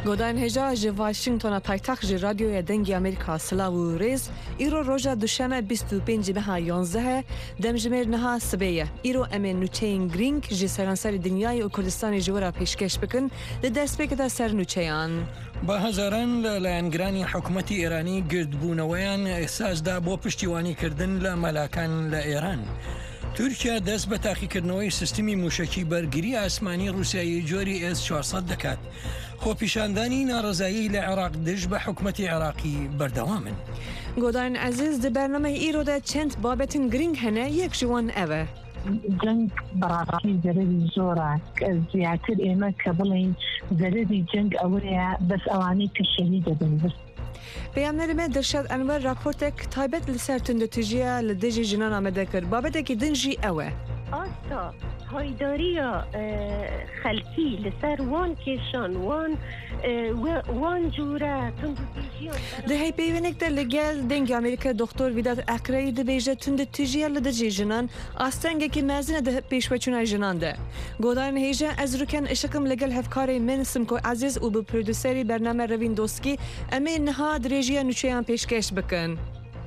گودان هجا جی واشنگتن پایتخت جی رادیوی دنگی امریکا سلاو و ریز ایرو روژا دوشنبه 25 ماه 11 دمجمر نها سبیه ایرو امن نوچین گرینگ جی سرانسر دنیای و کردستان جورا پیشکش بکن لدست بکده سر نوچیان. با هزاران لایەنگرانی حکوومەتی ئێرانی گردبوونەوەیان ئێساسدا بۆ پشتیوانی کردن لە مەلاکان لە ئێران. تورکیا دەست بە تاقیکردنەوەی سیستمی موشکی بەرگری ئاسمانی رووسایی جۆری S-400 دەکات. خۆپیشاندانی ناڕزایی لە عێراق دژ بە حکوومەتی عێراقی بەردەوامن. گۆدان عەزیز di bernameya îro de çend babetên giring hene yek ji wan ev e. جنگ بەڕاستی زەرری زۆرە زیاتر ئێمە کە بڵین زەرری جنگ ئەوەیە بەس ئەوانەی کە شەهید دەبن. Peyamberê me Dilşad Enver raportek taybet li ser tundetûjiya li dijî jinan amade kir. Babeteke din jî ew e. Asta haydariya xelkî li ser wan kêşan wan cûre tundetûjiyan Di heypeyvînek de li gel dengê Amerîka Doktor Vedat Akrayî dibêje tundetûjiya li dijî jinan astengekî mezin e di pêşveçûna jinan de. Godarên hêja ez rûken işikim li gel hevkarê min Simko Aziz û bi prodûserî bername Revîn Doskî em ê niha dirêjiya nûçeyan pêşkeş bikin.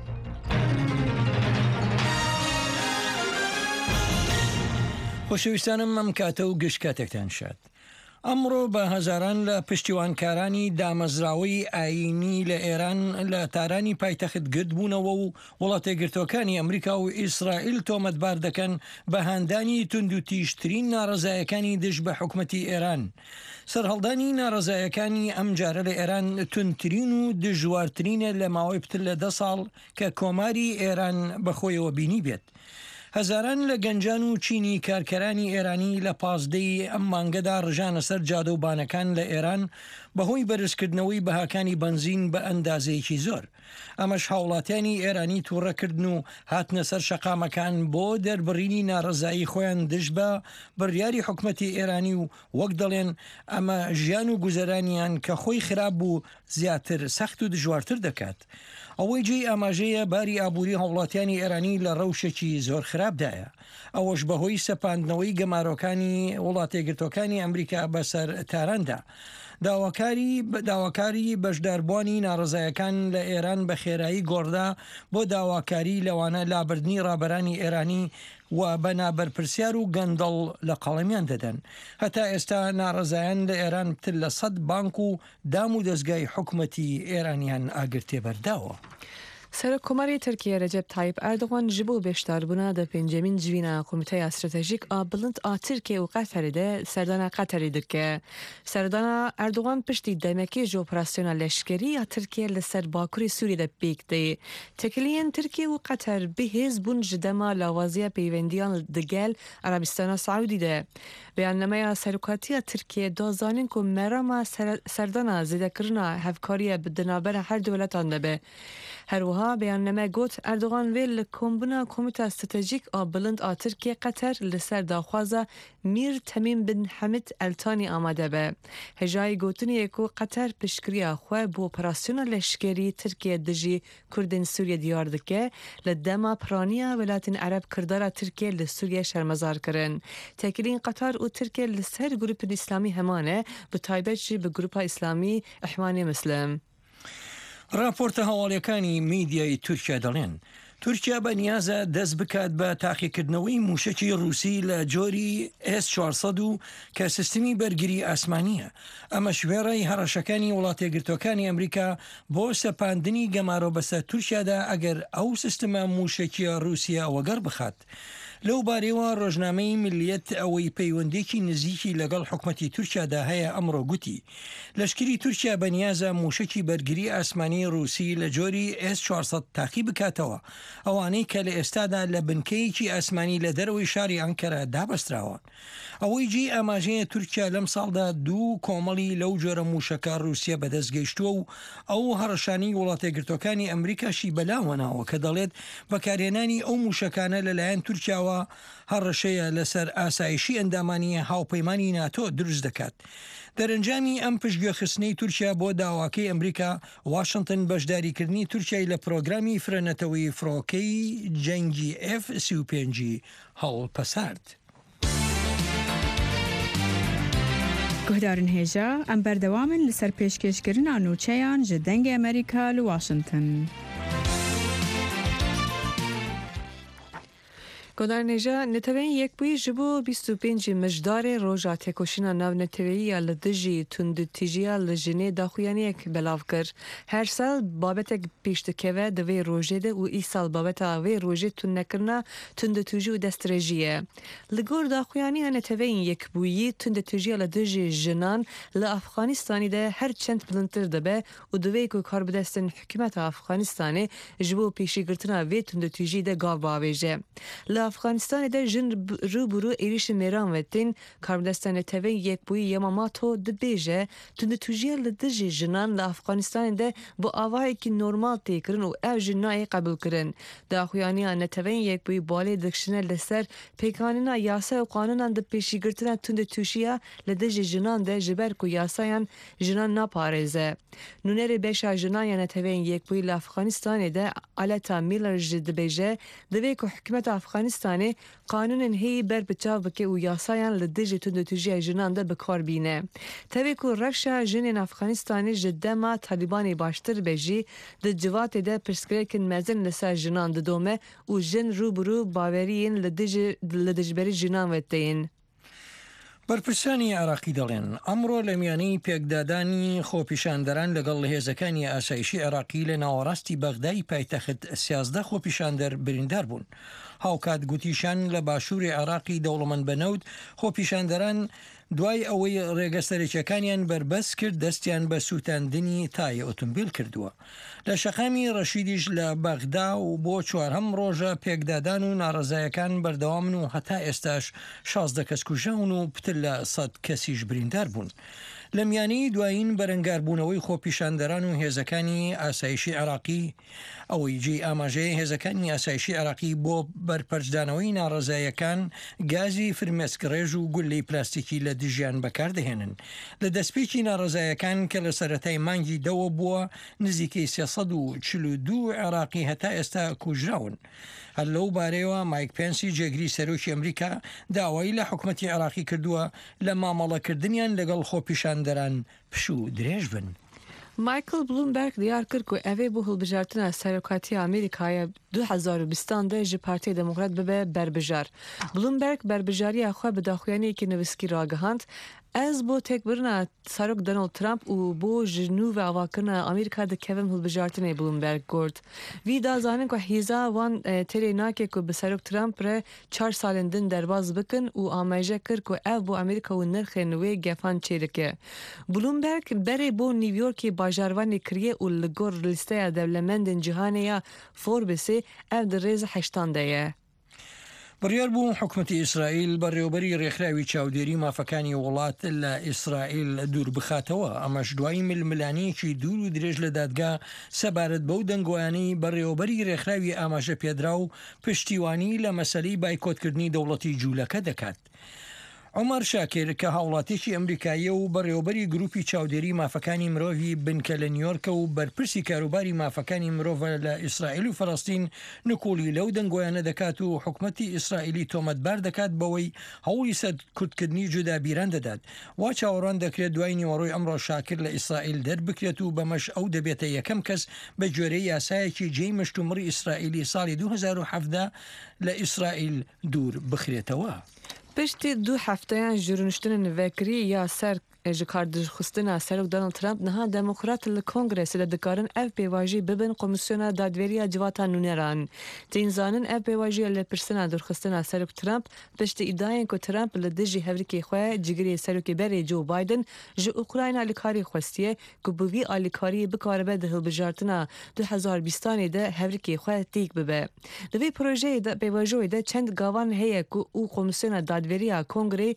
خۆشەویستانم ئەم کاتە و گشت کاتێکتان شاد. ئەمڕۆ بە هەزاران لە پشتیوانکارانی دامەزراوەی ئاینی لە ئێران لە تارانی پایتەخت گرت بوونەوە و وڵاتێگرتوەکانی ئەمریکا و ئیسرائیل تۆمەتبار دەکەن بە هاندانی تونند و تیشترین ناڕزایەکانی دژ بە حکوومەتی ئێران. سەرهەڵدانی ناڕزایەکانی ئەم جارە لە ئێران توندترین و دژوارترینە لە ماوەی پتر لە 10 ساڵ کە کۆماری ئێران بەخۆیەوە بینی بێت. هەزاران لە گەنجان و چینی کارکەرانی ئێرانی لە پازدەی ئەم مانگەدا ڕژانە سەر جادە و بانەکان لە ئێران بەهۆی بەرزکردنەوەی بەهاکانی بنزین بە ئەندازەیەکی زۆر. ئەمەش هاوڵاتیانی ئێرانی تووڕەکردن و هاتنە سەر شەقامەکان بۆ دەربڕینی ناڕزایی خۆیان دژ بە بڕیاری حکوومەتی ئێرانی و وەک دەڵێن ئەمە ژیان و گوزەرانیان کە خۆی خراپ بوو زیاتر سەخت و دژوارتر دەکات. ئەوەی جێی ئاماژەیە باری ئابووری هاوڵاتیانی ئێرانی لە ڕەوشێکی زۆر خراپدایە. ئەوەش بەهۆی سەپاندنەوەی گەمارۆکانی وڵاتێگرتوەکانی ئەمریکا بەسەر تاراندا. داواکاری بەشداربوانی ناڕزایەکان لە ئێران بە خێرایی گۆڕدا بۆ داواکاری لەوانە لابردنی ڕابەرانی ئێرانی و بەنابەرپرسیار و گەندەڵ لە قەڵەمیان دەدەن. هەتا ئێستا ناڕزایان لە ئێران پتر لە 100 بانک و دام و دەستگای حکوومەتی ئێرانیان ئاگرتێ بەرداوە. سەرۆکۆماری تورکیە رەجەب تایب ئەردوغان ji bo بێشداربوونا دە پێنجەمین جوینە کومیتەیا استراتژیک a bilind a Tirkiye û Qeterê de serdana Qeterê dike. Serdana Erdogan piştî demekê ji operasyona leşkerî ya Tirkiye li ser Bakurê Sûriyê de pêk de. Tekiliyên Tirkiye û Qeter bihêz bûn ji dema lawaziya peyvendiyan di gel Arabistana Saûdî de. Beyannameya Serokatiya Tirkiye dazanîn ku merama serdana zêdekirina hevkariya bi dinabera her dewletan de be. هەروەها بەیاننامە گوت ئەردوغان وێ لە کۆمبوونا کۆمیتا ستراتژیک ئا بلند ئا تورکیە قەتەر لەسەر داخوازە میر تەمیم بن حەمید ئەلتانی ئامادە بە. هێژای گوتنیەک و قەتەر پشتگیریە خوێ بۆ ئۆپەراسیۆنە لەشکێری تورکیە دژی کوردین سووریە دیار دکە لە دەما پرانیە وێلاتین عەرەب کردارە تورکیە لە سووریە شەرمەزارکردن. تێکیلین قەتار و تورکیە لەسەر گروپین ئیسلامی هەمانە بە تایبەت جی بە گروپا ئیسلامی ئەحوانی مسلم. راپۆرتە هەواڵیەکانی میدیای تورکیا دەڵێن تورکیا بە نیازە دەست بکات بە تاقیکردنەوەی موشکی رووسی لە جۆری S-400 و کە سیستمی بەرگری ئاسمانیە. ئەمە شوێڕی هەڕەشەکانی وڵاتێگرتوەکانی ئەمریکا بۆ سەپاندنی گەمارۆ بەسەر تورکیادا ئەگەر ئەو سیستمە موشکیە رووسیا وەگەڕ بخات. لەو بارەوە ڕۆژنامەی ملیەت ئەوەی پەیوەندێکی نزیکی لەگەڵ حکوومەتی تورکیادا هەیە ئەمڕۆ گوتی لەشکری تورکیا بەنیازە موشکی بەرگری ئاسمانی رووسی لە جۆری S-400 تاقی بکاتەوە ئەوانەی کە لە ئێستادا لە بنکەیەکی ئاسمانی لە دەرەوەی شاری ئەنکەرە دابەستراوە. ئەوەی جێی ئاماژەیە تورکیا لەم ساڵدا 2 کۆمەڵی لەو جۆرە موشەکە رووسیا بەدەستگەیشتووە و ئەو هەڕەشانی وڵاتێگرتوەکانی ئەمریکاشی بەلاوەناوە کە دەڵێت بەکارهێنانی ئەو موشەکانە لەلایەن تورکیاوە هەڕەشەیە لەسەر ئاسایشی ئەندامانی هاوپەیمانی ناتۆ دروست دەکات. دەرەنجامی ئەم پشتگوێخستنەی تورکیا بۆ داواکەی ئەمریکا واشنگتن بەشداریکردنی تورکیای لە پرۆگرامی فرەنەتەوەی فڕۆکەی جەنگی F-35 هەڵپەسارد. گهدارن هێژا ئەم بەردەوامن لەسەر پێشکەشکردنا نوچەیان ji dengê Amerîka li Washington. گۆدارنێژە نەتەوەین یەکبووی ji bo 25 mijdarê roja têkoşîna navnetewî li dijî tundtîjiya li jinê daxuyaniyek belav kir. Her sal babetek pêş dikeve di vê rojê de û îsal babeta vê rojê tundnekirina tundtûjî û destdirêjî ye. Li gor daxuyaniya neteweyên yekbûyî tundtûjiya li dijî jinan li Afxanistanê de her çend bilindtir dibe û divê ku karbidestin hikûmeta Afxanistanê ji bo pêşîgirtina vê tundtûjî de gav bavêje. Li Afganistanê de jin rûbirû êrişên mêran ve tên karbidestan neteweyên yekbûyî Yamamoto dibêje tundtûjiya li dijî jinan li Afganistanê de bi avayekî normal têkirin û ev jî nayê qebûlkirin. Daxuyaniya neteweyên yekbûyî balê dikişine li ser pêkanîna yasa û qanûnan di pêşîgirtina tundtûjiya li dijî jinan de ji ber ku yasayan jinan naparêze. Nûnerê beşa jinan ya neteweyên yekbûyî li Afganistanê de Aleta Miller jî dibêje divê ku hikûmeta Afganistanê qanûnên hêyî ber biçav bike û yasayan li dijî tundtûjiya jinan de bikar bîne. Tevê ku reşa jinên Afganistanê ji dema Talîbanê baştir be jî di civatê de pirsgirêkên mezin li ser jinan didome û jin rûbirû baweriyên li dijberî jinan ve tên. بەرپرسانی عێراقی دەڵێن ئەمڕۆ لە میانەی پێکدادانی خۆپیشاندەران لەگەڵ هێزەکانی ئاسایشی عێراقی لە ناوەڕاستی بەغدای پایتەخت 13 خۆپیشاندەر بریندار بوون. هاوکات گوتیشان لە باشووری عێراقی دەوڵەمەند بەنەوت خۆپیشاندەران دوای ئەوەی ڕێگەسەرچەکانیان بربەس کرد دەستیان بە سووتاندنی تایە ئۆتۆمبیل کردووە. لە شەقامی ڕەشیدیش لە بەغدا و بۆ چوارهەم ڕۆژە پێکدادان و ناڕزایەکان بەردەوامن و هەتا ئێستاش 16 کەس کوژاون و پتر لە 100 کەسیش بریندار بوون. لە میانەی دوایین بەرەنگاربوونەوەی خۆپیشاندەران و هێزەکانی ئاسایشی عێراقی ئەوەی جێی ئاماژەیە هێزەکانی ئاسایشی عێراقی بۆ بەرپەرجدانەوەی ناڕزایەکان گازی فرمێسکڕێژ و گولی پلاستیکی لە دژیان بەکاردەهێنن. لە دەستپێکی ناڕزایەکان کە لە سەرەتای مانگی دەوە بووە نزیکەی 342 عێراقی هەتا ئێستا کوژراون. هەر لەو بارەیەوە مایک پێنسی جێگری سەرۆکی ئەمریکا داوای لە حکوومەتی عێراقی کردووە لە مامەڵەکردنیان لەگەڵ خۆپیشاندەران پشوو درێژ بن. مایکل بلومبرگ دیار کرد که اوی بو هلبجارتنا سروکاتی امریکای 2020 ده جی پارتی دموکرات ببه بربجار. بلومبرگ بربجاری خواه به داخویانی که نوسکی را گهاند از بو تک برنا سروک دونالد ترامپ و بو جنوب آواکرنا امریکا ده کویم هلبجارتنه بلومبرگ گرد. وی دا زانن که هیزا وان تری ناکه که به سروک ترامپ ره 4 سالندن درباز بکن و آمایجه کرد که او بو امریکا و نرخ نوی گفان چیرکه. بلومبرگ بره بو نیویورکی باجاروانی کریه و لگور لیسته دولمندن جهانیا فوربسی او در ریز 8 ده. بڕیار بوو حکوومەتی ئیسرائیل بەڕێوەبەری ڕێکخراوی چاودێری مافەکانی وڵات لە ئیسرائیل دوور بخاتەوە. ئەمەش دوای ململانەیەکی دوور و درێژ لە دادگا سەبارەت بەو دەنگۆیانەی بەڕێوەبەری ڕێکخراوی ئاماژە پێدرا و پشتیوانی لە مەسەلەی بایکۆتکردنی دەوڵەتی جوولەکە دەکات. عمر شاکر کە هاوڵاتێکی ئەمریکایە و بەڕێوەبەری گروپی چاودێری مافەکانی مرۆڤی بنکە لە نیویۆرکە و بەرپرسی کاروباری مافەکانی مرۆڤ لە ئیسرائیل و فەڵەستین نکۆلی لەو دەنگۆیانە دەکات و حکوومەتی ئیسرائیلی تۆمەتبار دەکات بەوەی هەوڵی سەرکوتکردنی جودابیران دەدات. وا چاوەڕوان دەکرێت دوای نیوەڕۆی ئەمڕۆ شاکر لە ئیسرائیل دەربکرێت و بەمەش ئەو دەبێتە یەکەم کەس بە جۆرەی یاسایەکی جێی مشتومڕی ئیسرائیلی ساڵی 2017 لە ئیسرائیل دوور بخرێتەوە. پشتی 2 هفتهیان جرونشتن وکری یا سر جکاردش خستنا سرک دونالد ترامپ نها دموکرات لکنگرس لدکارن اف پیواژی ببن کمیسیون دادوری جواتا نونران. تین زانن اف پیواژی لپرسنا درخستنا سرک ترامپ پشتی ادعای که ترامپ لدجی هفریکی خواه جگری سرکی بری جو بایدن جو اوکراین آلیکاری خوستیه که بوی آلیکاری بکاره ده هلبجارتنا 2020 ده هفریکی خواه تیک ببه. دوی پروژه ده پیواژوی ده چند گاوان هیه که او کمیسیون دادوری کنگره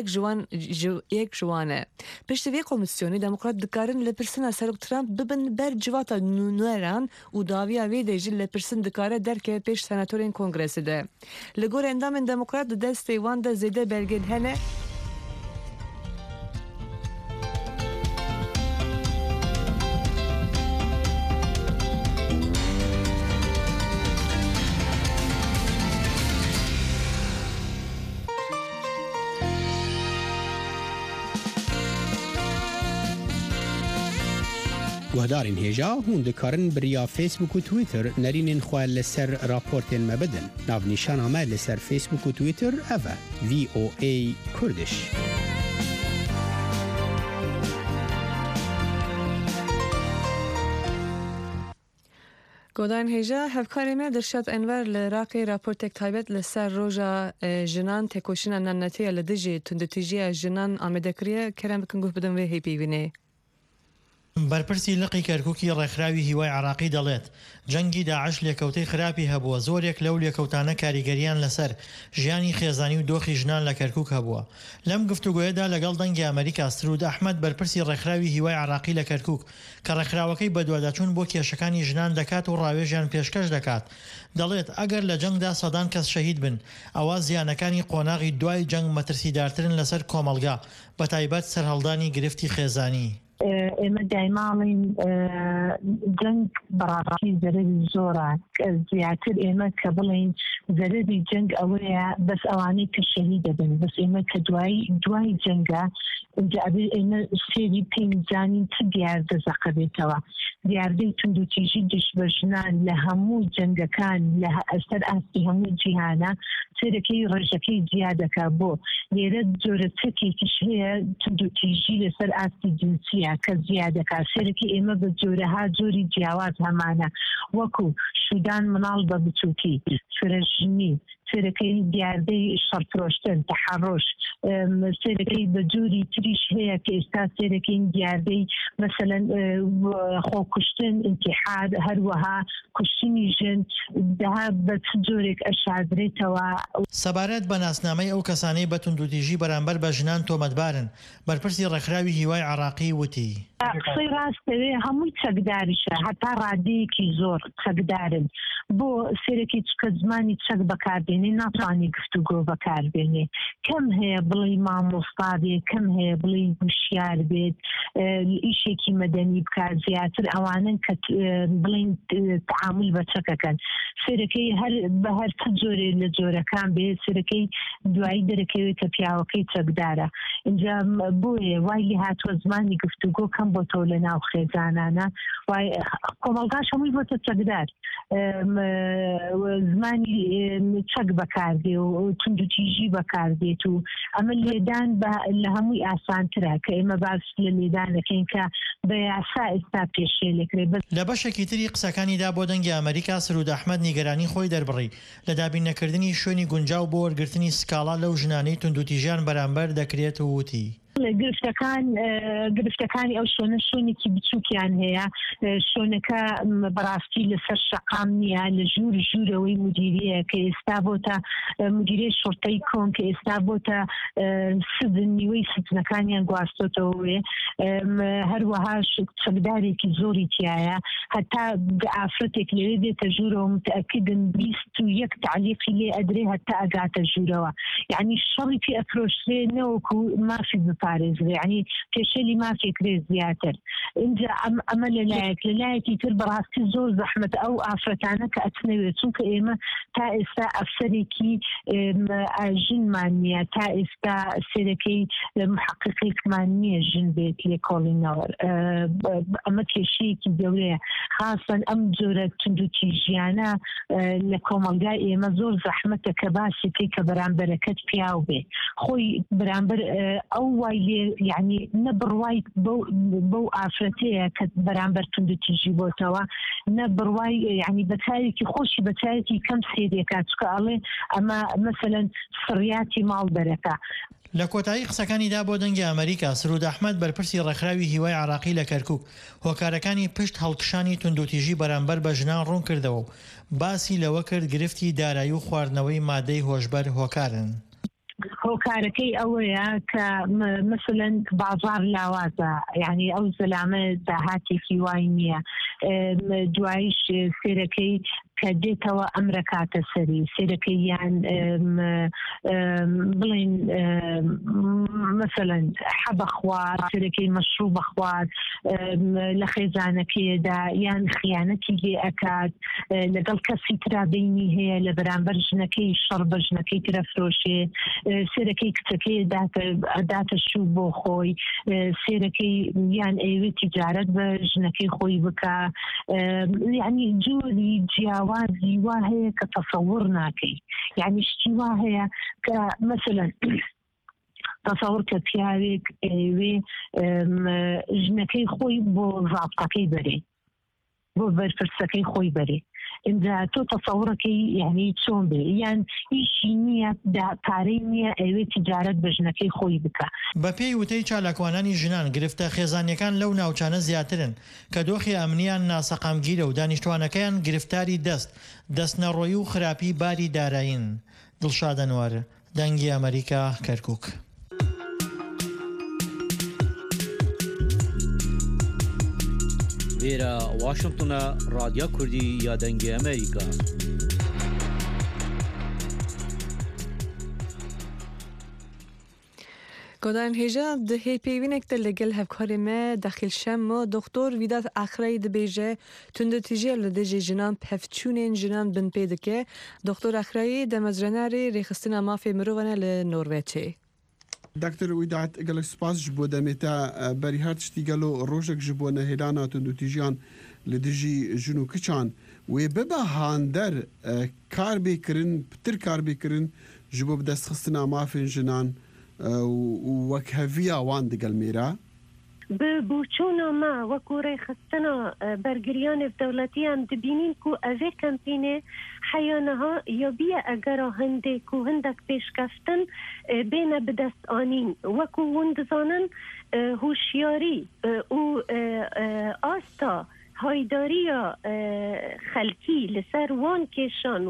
یک جوانه. پشتوی کمیسیونی دموکرات دکارن لپرسن سرک ترامپ ببن بر جواتا نونران و داویا وی دیجی لپرسن دکاره درکه پیش سناتورین کنگرس ده. لگور اندام دموکرات دست ایوان ده زیده بلگن هنه گهدارین هێژا هون دکارن بریا فیسبوک و تویتر نرینین خواه لسر راپورتین مبدن. ناونیشان آمد لسر فیسبوک و تویتر اوه VOA کردش. گودان هیجا هفکاری ما درشت انور لراقی راپورتک تایبت لسر روژا جنان تکوشین ننتی لدجی تندتیجی جنان آمده کریه کرم بکن گوه بدن وی هی بیوینه. بەرپرسی لقی کەرکووکی ڕێکخراوی هیوای عراقی دەڵێت جەنگی داعش لێکەوتەی خراپی هەبووە زۆرێک لەو لێکەوتانە کاریگەریان لەسەر ژیانی خێزانی و دۆخی ژنان لە کەرکووک هەبووە. لەم گفتوگۆیەدا لەگەڵ دەنگی ئەمریکا سرود ئەحمەد بەرپرسی ڕێکخراوی هیوای عراقی لە کەرکووک کە ڕێکخراوەکەی بەدواداچوون بۆ کێشەکانی ژنان دەکات و ڕاوێژیان پێشکەش دەکات دەڵێت ئەگەر لە جەنگدا سەدان کەس شەهید بن ئەوە زیانەکانی قۆناغی دوای جەنگ مەترسیدارترن لەسەر کۆمەڵگا بەتایبەت سەرهەڵدانی گرفتی خێزانی. ئێمە دایماڵین جەنگ بەڕاستی زەرەری زۆرە زیاتر ئێمە کە بڵین زەرەری جەنگ ئەوەیە بەس ئەوانەی کە شەهید دەبن بەس ئێمە کە دوای جەنگە اینجا ئێمە سێری پێنجانین چ دیاردە زەقەبێتەوە دیاردەی توندوتیژی دژبەژنان لە هەموو جەنگەکان لە ئەسەر ئاستی هەموو جیهانە سێرەکەی ڕێژەکەی زیادەکە بۆ لێرە جۆرە چەکێکیش هەیە توندوتیژی لەسەر ئاستی جنسیە کە زیادەکە سێرەکەی ئێمە بە جۆرەها جۆری جیاواز هەمانە وەکو شودان مناڵ بە بچووکی فرەژنی سێرەکەی دیاردەی شەڕفرۆشتن تەحەڕۆش سێرەکەی بە جۆری تریش هەیە کە ئێستا سێرەکەی دیاردەی مەسەلەن خۆکوشتن ئینتیحار هەروەها کوشتنی ژن دەها بە چ جۆرێک ئەشادرێتەوە. سەبارەت بە ناسنامەی ئەو کەسانەی بە توندوتیژی بەرامبەر بە ژنان تۆمەتبارن بەرپرسی ڕێکخراوی هیوای عراقی وتی قسەی ڕاستەوێ هەمووی چەکداریشە هەتا ڕادەیەکی زۆر چەکدارن بۆ سێرەکی چکە زمانی چەک بەکاربێنێ ناتوانێ گفتوگۆ بەکاربێنێ کەم هەیە بڵێ مامۆستا بێت کەم هەیە بڵێ گوشیار بێت ئیشێکی مەدەنی بکات زیاتر ئەوانن کە بڵێن تعامل بە چەکەکەن سێرەکەی بە هەر چ جۆرێ لە جۆرەکان بێت سێرەکەی دوایی دەرەکەوێت کە پیاوەکەی چەکدارە اینجا بۆیە وای لێ هاتووە زمانی گفتوگۆ کەم بۆ تۆ لە ناو خێزانانە کۆمەڵگاش هەمووی بۆتە چەکدار زمانی چەک بەکاردێ و توندوتیژی بەکاردێت و ئەمە لێدان لە هەمووی ئاسانترە کە ئێمە باس لە لێدانەکەین کە بە یاسا ئێستا پێشێلێکرێ لە بەشێکی تری قسەکانیدا بۆ دەنگی ئەمریکا سرود ئەحمەد نیگەرانی خۆی دەربڕی لە دابینەکردنی شوێنی گونجاو بۆ وەرگرتنی سکاڵا لەو ژنانەی توندوتیژیان بەرامبەر دەکرێت و وتی گرفتەکانی ئەو شوێنە شوێنێکی بچووکیان هەیە شوێنەکە بەڕاستی لەسەر شەقام نییە لە ژوورەوەی مدیریە کە ئێستا بۆتە مدیریە شۆرتەی کۆن کە ئێستا بۆتە سدن نیوەی سدنەکانیان گواستۆتەوەێ هەروەها چەکدارێکی زۆری تایە هەتا ئافرەتێک لێ دێتە ژوورەوە متەکیدن 21 تعلیقی لێ ئەدرێ هەتا ئەگاتە ژوورەوە یعنی شەڕی پێ ئەفرۆشرێ نەوەکو مافی بپارێزرێ یعنی پێشێلی مافێکرێ زیاتر اینجا ئەمە لەلایەکی تر بەڕاستی زۆر زەحمەت ئەو ئافرەتانە کە ئەچنەوێت چونکە ئێمە تا ئێستا ئەفسەرێکی ژنمان نییە تا ئێستا سێرەکەی محققێکمان نییە ژن بێت لێ کۆڵینەوە ئەمە کێشەیەکی گەورەیە خاصەن ئەم جۆرە توندوتیژیانە لە کۆمەلگای ئێمە زۆر زەحمەتە کە باسیکەی کە بەرامبەرەکەت پیاو بێ خۆی بەرامبەر ئەو وای لێ یعنی نە بڕوای بەو ئافرەتەیە کە بەرامبەر توندوتیژی بۆتەوە نە بڕوای یعنی بەچارێکی خۆشی بەچارێکی کەم سێدێکا چکە ئەڵێ ئەمە مەسەلەن سڕیاتی ماڵ دەرەکە. لە کۆتایی قسەکانیدا بۆ دەنگی ئەمریکا سرود ئەحمەد بەرپرسی ڕێکخراوی هیوای عراقی لە کەرکووک هۆکارەکانی پشت هەڵکشانی توندوتیژی بەرامبەر بە ژنان ڕوون کردەوە و باسی لەوە کرد گرفتی دارایی و خواردنەوەی مادەی هۆشبەر هۆکارن. هۆکارەکەی ئەوەیە کە مثلەن بازار لاوازە یعنی ئەو زەلامە داهاتێکی وای نییە دوایش سێرەکەی کە دێتەوە ئەمرە کاتە سەری سێرەکەی یان بڵین مثلا حب خوار سركي مشروب خوار لخيزانك دا يعني خيانتي لي أكاد لقل كسي ترى بيني هي لبران برجنكي شرب جنكي ترى فروشي سركي كتكي دات الشوب وخوي سركي يعني أيوة تجارة برجنكي خوي بكا يعني جولي جياوازي وهي كتصورناكي يعني اشتواها كمثلا تصور كتيارك ايوه جنكي خوي بو ضابطكي بري بو برفرسكي خوي بري إذا تو تصورك يعني تسون بري يعني إيشينية دا تارينية ايوه تجارة بجنكي خوي بكا بەپێی وتەی چالاکوانانی ژنان گرفتە خێزانیەکان لەو ناوچانە زیاترن کە دۆخی ئەمنیان ناسەقامگیرە و دانیشتوانەکەیان گرفتاری دەستنەڕۆیی و خراپی باری دارایین. دڵشاد ئەنوار، دەنگی ئەمریکا، کەرکووک. وێرە واشنگتنە رادیۆ کوردی یا دەنگی ئەمریکا. گودان هیجا ده پیوینک دل لگل هفکاری ما داخل شم دکتر ویدات آخری دبیجه تند تیجی لدیجی جنان پفچونین جنان بن پیدکه دکتر آخری دمزرناری ریخستنا مافی مروانه لنروژی. دکتر ویدات اگل سپاس جبو دمیتا بریهات شتی گلو روزک جبو نهیلانا تند تیجیان لدیجی جنو کچان و ببا هاندر کار بیکرین پتر کار بیکرین جبو بدست خستنا مافی جنان وكهفيا وان دقل ميرا ببوچونا ما وكوري خستنا برگريان في دولتيان دبينين كو اوه كمپيني حيانها يبيا اگرا هنده كو هندك پیش كفتن بين بدست آنين وكو وندزانن هوشياري و آستا هایداریا خلکی لسر وان کشان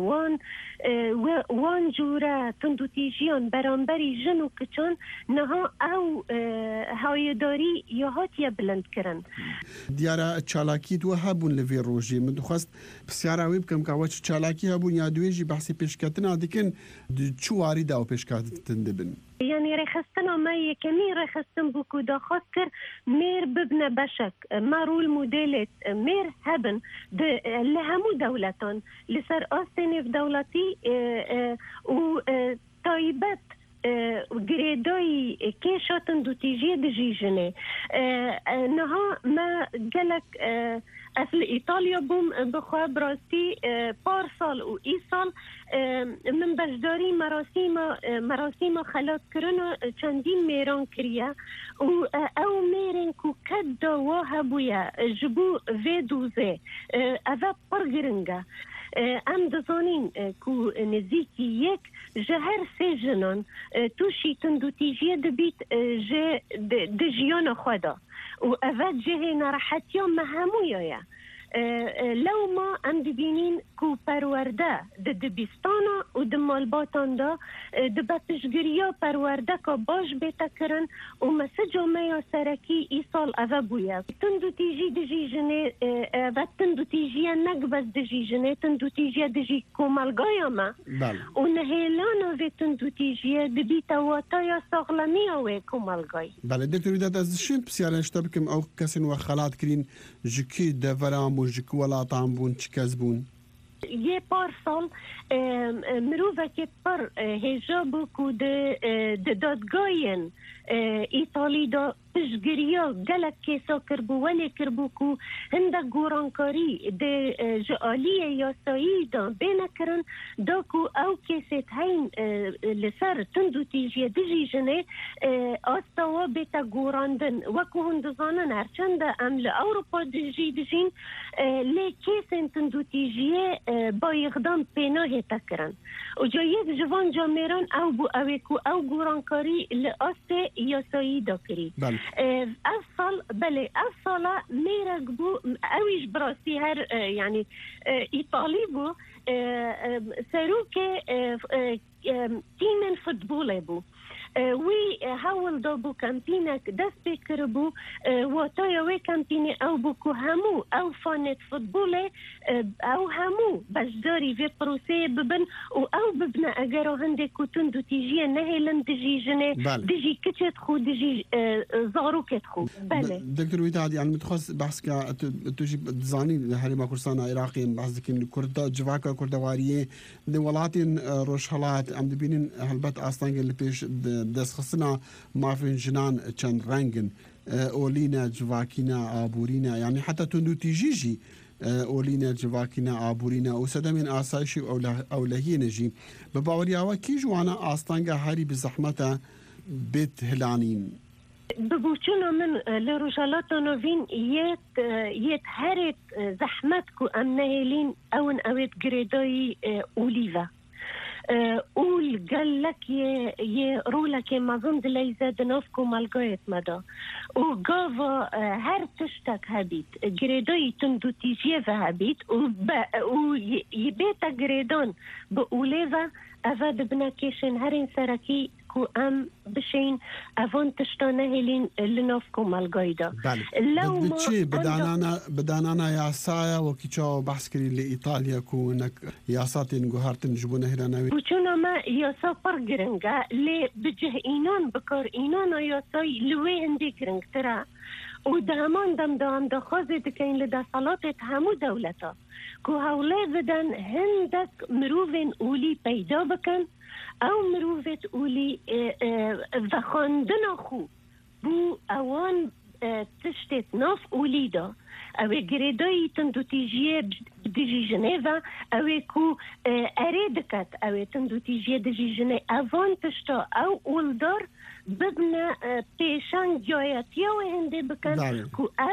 وان جوره تندوتیجیان برانبری جن و کچان نها او هایداری یا هاتیه بلند کرن دیارا چالاکی دو هبون لوی روژی من دخواست بسیاراوی بکم که وچ چالاکی هبون یا دویجی بحثی پیشکتنا دیکن چواری داو پیشکتن دبن يعني رخصتنا ما يكمي رخصتن بوكو دا خاطر مير ببنا بشك مارو الموديلات مير هبن لهمو دولتان لسر آستين في دولتي و طيبت جريداي كيشاتن دو تيجي دجيجني نها ما قالك أصل إيطاليا بوم بخوا براستي بارسال و إيصال من بجداري مراسيم خلات كرنا چندين ميران كريا و او ميرن كو كد واهبويا جبو في دوزي أذا برگرنگا ام دزانين كو نزيكي يك جهر سجنان توشي تندوتيجيه دبيت دجيان خدا و أذا جهنا راحتيا مهمويا لو ما ام دبينين كو پرورده دبستانا و دمالباتان دا دبتشگریا پرورده که باش بیتا کرن و مسا جامعه سرکی ای سال اوه بویا تندو تیجی دجی جنه و تندو تیجی نگبز دجی جنه تندو تیجی دجی کومالگایا ما و نهیلانا و تندو تیجی دبیتا واتایا ساغلمی اوه کومالگای بله دکتر ویدات از شیم بسیارن شتبکم او کسین و خلات کرین جکی دوران بون جکی ولاتان بون چی کس بون یه پارسال مروفه که پر هجابو که ده دادگاین ایتالی دا پشگریا گلک کسا کربو ولی کربو که هنده گورانکاری ده جعالی یاسایی دا بینه کرن دا که او کسیت هین لسر تندو تیجیه دجی جنه آستاوا بیتا گوراندن وکو هندزانن هرچند امل اوروپا دجی دجین لی کسین تندو تیجیه با اقدام پیناه تکرن و جا یک جوان جامران او بو اویکو او گورانکاری لآست یاسایی دا کری افصل بله افصل ميرك بو اويش براسي هر يعني ايطالي بو سروك تيم فوتبول بو وی هاول دا بو کمپینک دست بکربو و تا یوی کمپینی او بو که همو او فانت فوتبول او همو بجداری وی پروسه ببن و او ببنه اگر هنده کتون دو تیجیه نهیلن دجی جنه دجی کچت خو دجی زاروکت خو. بله دكتور وداد يعني متخصص بحث كا تجي زاني هريما كردستان عراقي بحث كن كردا جواكا كردواريه دولاتين روشهلات عم دبينين هلبت اصلا اللي بيش دس خصنا ما في جنان كان رنجن اولينا جواكينا ابورينا يعني حتى تندو تيجيجي اولينا جواكينا ابورينا وسدمين اسايشي او لهينجي بباوريا كي جوانا اصلا هاري بزحمته بيت هلانين ببوچونو من لروجالات نوفين يت هرت زحمتكو امنهلين اون اويت جريداي اوليفا اول قال لك رولك ما ظن ليزا دنوفكو مالقايت مدى وقافا هر تشتك هبيت جريداي تندو تيجيفا هبيت ويبيتا جريدون بأوليفا أفاد بناكيشن هرين سركي كو أم بشين أفون تشتانه هلين لنوفكو مالقايدا لو بتشي بدانانا ياسايا وكيشاو بحث كري لإيطاليا كو انك ياساتين قهارتن جبونه هلاناوي بوچونا ما ياسا برقرنگا لي بجه إينان بكار إينانا ياساي لوي هندي كرنگ ترا ودهمان دم دا خوزي دكين لدا صلاتت همو دولتا كو هولا بدن هندك مروفين أولي بيدا بكن او مروفت أولي ذخاندنا خو بو اوان تشتت ناف أولي دا او جريداي تندو تيجيه بدجي جنيفا او كو اريدكت او تندو تيجيه دجي جنيفا اوان تشتا او اولدار بدنا بيشان جايات يو هندي بكن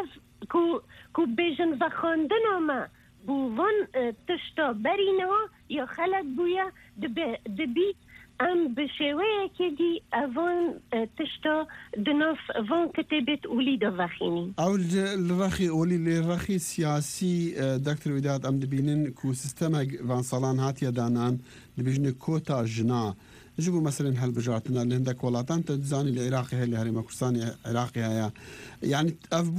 كو بيجن ذخاندنا ما بوون تشتا برينا يا خلق بويا دبي ام بشويه كدي افون تشتا دنوف فون كتبت وليد الرخيني او الرخي ولي الرخي سياسي دكتور وداد ام دبينن كو سيستما فان صالان هاتيا دانان دبيجن كوتا جنا جيبوا مثلا هالبجارتنا اللي عندك ولاتان تزاني العراقي هي اللي هريما كردستاني عراقي هيا يعني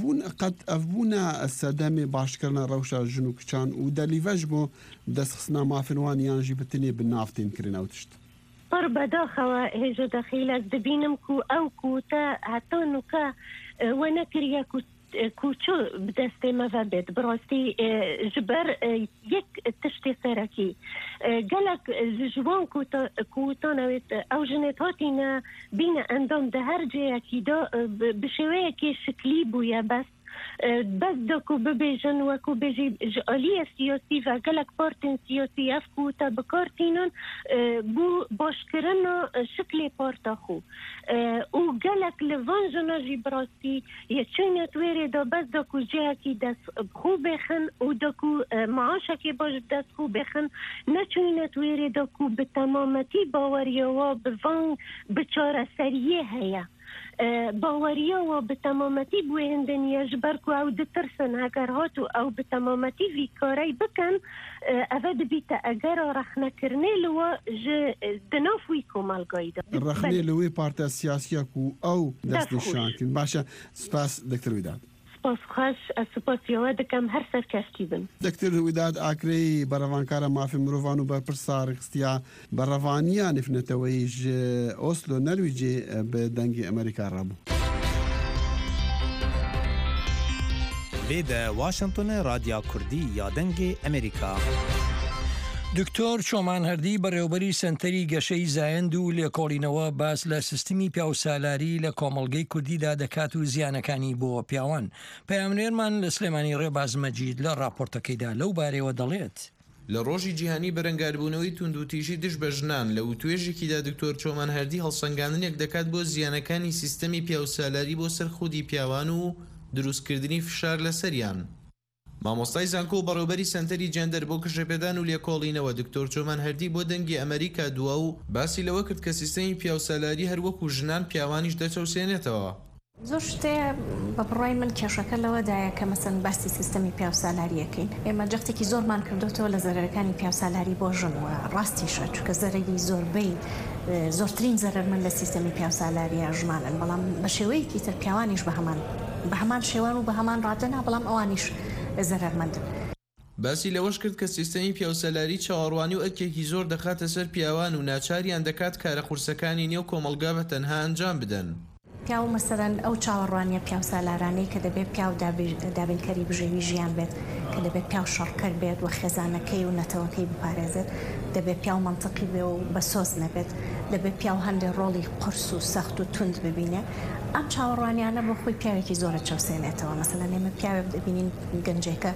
افبونا السدامي باشكرنا روشا جنوب كان ودليفجبو دسخسنا ما فنوان يانجي بتني بالنافتين كرينا وتشت قرب داخوا هجو دخيلك دبينم كو او كوتا هاتونو كا ونكريا كوتشو بدستي ما فابت براستي جبر يك تشتي سركي قالك جوان كوتا او جنت هاتينا بينا اندام دهر جي اكيدا بشوية كي شكلي بويا بس دكو ببيجن وكو بيجي آلية سياسي وقالك بارتين سياسي افكوتا بكارتينون بو باشكرنا شكلي بارتاخو وقالك لفانجنا جبراسي يتشينا تويري دا بس دكو جاكي داس بخو بخن ودكو معاشكي باش داس خو بخن نتشينا تويري دكو بتمامتي باوريوا بفان بچارة سريه هيا باوريا و بتمامتي بوهندن يجبركو او دترسن هكر هاتو او بتمامتي في كاري بكن افاد بيتا اجارة رخنا كرنيلو دنافويكو مالقايدا رخنيلو بارتا سياسية كو او دست الشانكين باشا سباس دكتور وداد سپاس خاص سپاس یوادکم هر سر کشتیبن دکتر وداد آکری بروانکار مافی مروفانو برپرسار خستیا بروانیا نفنتویج اوسلو نرویجی به دنگ امریکا رابو ویده واشنطن رادیو کردی یا دنگ امریکا دکتۆر چۆمان هەردی بەڕێوەبەری سنتەری گەشەی زایند و لێکۆڵینەوە باس لە سیستمی پیاوسالاری لە کۆمەڵگەی کوردیدا دەکات و زیانەکانی بۆ پیاوان. پەیامنێرمان لە سلێمانی ڕێباز مەجید لە راپۆرتەکەیدا لەو بارەوە دەڵێت. لە ڕۆژی جیهانی بەرەنگاربوونەوەی توندوتیژی دش بە ژنان لە وتوێژێکیدا دکتۆر چۆمان هەردی هەڵسەنگاندنێک دەکات بۆ زیانەکانی سیستەمی پیاوسالاری بۆ سەر خودی پیاوان و دروستکردنی فشار لەسەریان. مامۆستای زانکۆ و بەڕێوەبەری سنتەری جەندەر بۆ کشەپێدان و لێکۆڵینەوە دکتۆر چۆمان هەردی بۆ دەنگی ئەمریکا دووە و باسی لەوە کرد کە سیستەمی پیاوسالاری هەروەکو ژنان پیاوانیش دەچەوسێنێتەوە. زۆر شتێ بە بڕای من کێشەکە لەوەدایە کە مەسەن باسی سیستەمی پیاوسالariەکەین ئێمە جەختێکی زۆرمان کردوتەوە لە زەرەرەکانی پیاوسالاری بۆ ژن و ڕاستیشە چونکە زەرەری زۆربەی زۆرترین زەرەرمەند لە سیستەمی پیاوسالاریە ژمانن بەڵام بە شێوەیەکی تر پیاوانیش بە هەمان شێوان و بە هەمان ڕادەنا بەڵام ئەوانیش زەرەرمەندن. باسی لەوەش کرد کە سیستەمی پیاوسەلاری چاوەڕوانی و ئەرکێکی زۆر دەخاتە سەر پیاوان و ناچاریان دەکات کارە قورسەکانی نێو کۆمەلگا بە تەنها ئەنجام بدەن. پیاو مەسەرەن ئەو چاوەڕوانیە پیاوسالارانەی کە دەبێت پیاو دابینکەری بژێوی ژیان بێت کە دەبێت پیاو شەڕکەر بێت و خێزانەکەی و نەتەوەکەی بپارێزێت دەبێت پیاو منطقی بێ و بە سۆز نەبێت دەبێت پیاو هەندێک ڕۆڵی قرس و سەخت و تند ببینێ ئەم چاوەڕوانیانە بۆ خۆی پیاوێکی زۆرە چەوسێنێتەوە مەسەلەن ئێمە پیاوێک دەبینین گەنجێکە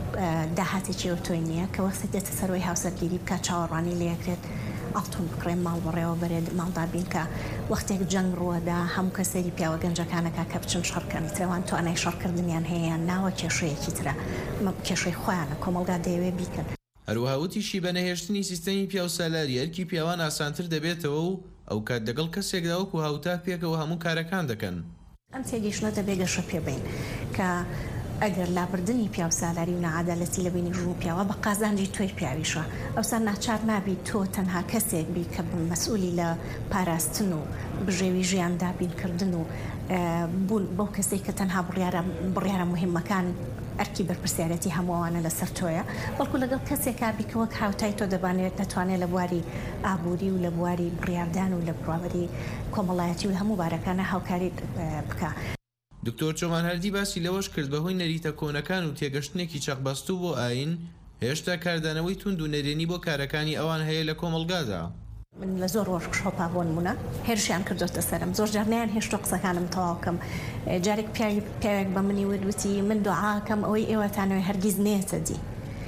داهاتێکی ئۆتۆی نییە کە وەختی دێتە سەرۆی هاوسەرگیری بکات چاوەڕوانی لێکرێت ئاڵتون بکڕێن ماڵ بەڕێوە بەرێت ماڵدابین کە وەختێک جەنگ ڕووەدا هەموو کەسێری پیاوە گەنجەکانەکە کە بچن شەڕکەنی ترەوان توانای شەڕکردنیان هەیەیان ناوە کێشەیەکی ترە کێشەی خۆیانە کۆمەلگا دەیەوێ بیکەن. هەروەهاوتیشی بە نەهێشتنی سیستەمی پیاوسالاری ئەرکی پیاوان ئاسانتر دەبێتەوە و ئەو کات دەگەڵ کەسێکدا وەکو هاوتا پێکەوە هەموو کارەکان دەکەن. ئەم تێگەیشتنە دەبێ گەشە پێبین کە ئەگەر لابردنی پیاوسالاری و نەعادالەتی لە بینی ژوو پیاوە بە قازانجی توی پیاویشە ئەوسا ناچار نابی تۆ تەنها کەسێک بی کە مەسئولی لە پاراستن و بژێوی ژیان دابینکردن و بوون بەو کەسێک کە تەنها بڕیارە مهمەکان ئەرکی بەرپرسیارەتی هەمووانە لەسەر تۆیە بەڵکو لەگەڵ کەسێکا بی کە وەک هاوتای تۆ دەبانێت دەتوانێت لە بواری ئابووری و لە بواری بڕیاردان و لە بڕاوەری کۆمەڵایەتی و هەموو بارەکانە هاوکاری بکە. دکتۆر چۆمان هەردی باسی لەوەش کرد بەهۆی نەریتە کۆنەکان و تێگەشتنێکی چەقبەستوو بۆ ئاین هێشتا کاردانەوەی تونند و نەرێنی بۆ کارەکانی ئەوان هەیە لە کۆمەلگادا. من لە زۆر وەرکشۆپا بۆ نمونە هێرشیان کردوتە سەرم زۆر جار نیان هێشتا قسەکانم تەواوکەم جارێک پیاوێک بە منی وتوتی من دوعاکەم ئەوەی ئێوەتانەوەی هەرگیز نێتە دی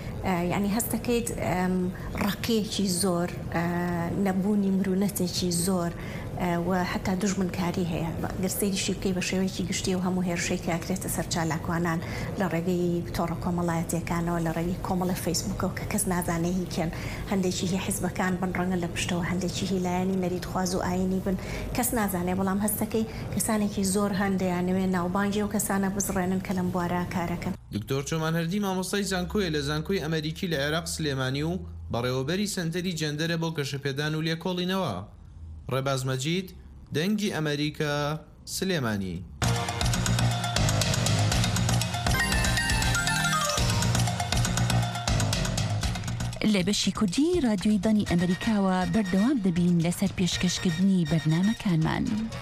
یعنی هەستەکەیت ڕقەیەکی زۆر نەبوونی مرونەتێکی زۆر و حتا دژمنکاری هەیە گرسەیریشی بکەی بە شێوەیەکی گشتی و هەموو هێرشەی کە ئەکرێتە سەر چالاکوانان لە ڕێگەی تۆڕە کۆمەڵایەتیەکانەوە لە ڕێگەی کۆمەڵە فەیسبوکەوە کە کەس نازانێ هیکەن هەندێکی هی حیزبەکان بن ڕەنگە لە پشتەوە هەندێکی هیلایەنی نەریتخواز و ئاینی بن کەس نازانێ بەڵام هەستەکەی کەسانێکی زۆر هەندەیانوێ ناوبانگی و کەسانە بزڕێنن کە لەم بوارە کارەکەن. دکتۆر چۆمان هەردی مامۆستای زانکۆیە لە زانکۆی ئەمریکی لە عێراق سلێمانی و بەڕێوەبەری سەنتەری جەندەرە بۆ گەشەپێدان و لێکۆڵینەوە. ڕێباز مەجید دەنگی ئەمریکا سلێمانی. لە بەشی کوردی رادیۆی دانی ئەمریکاوە بەردەوام دەبین لەسەر پێشکەشکردنی بەرنامەکانمان.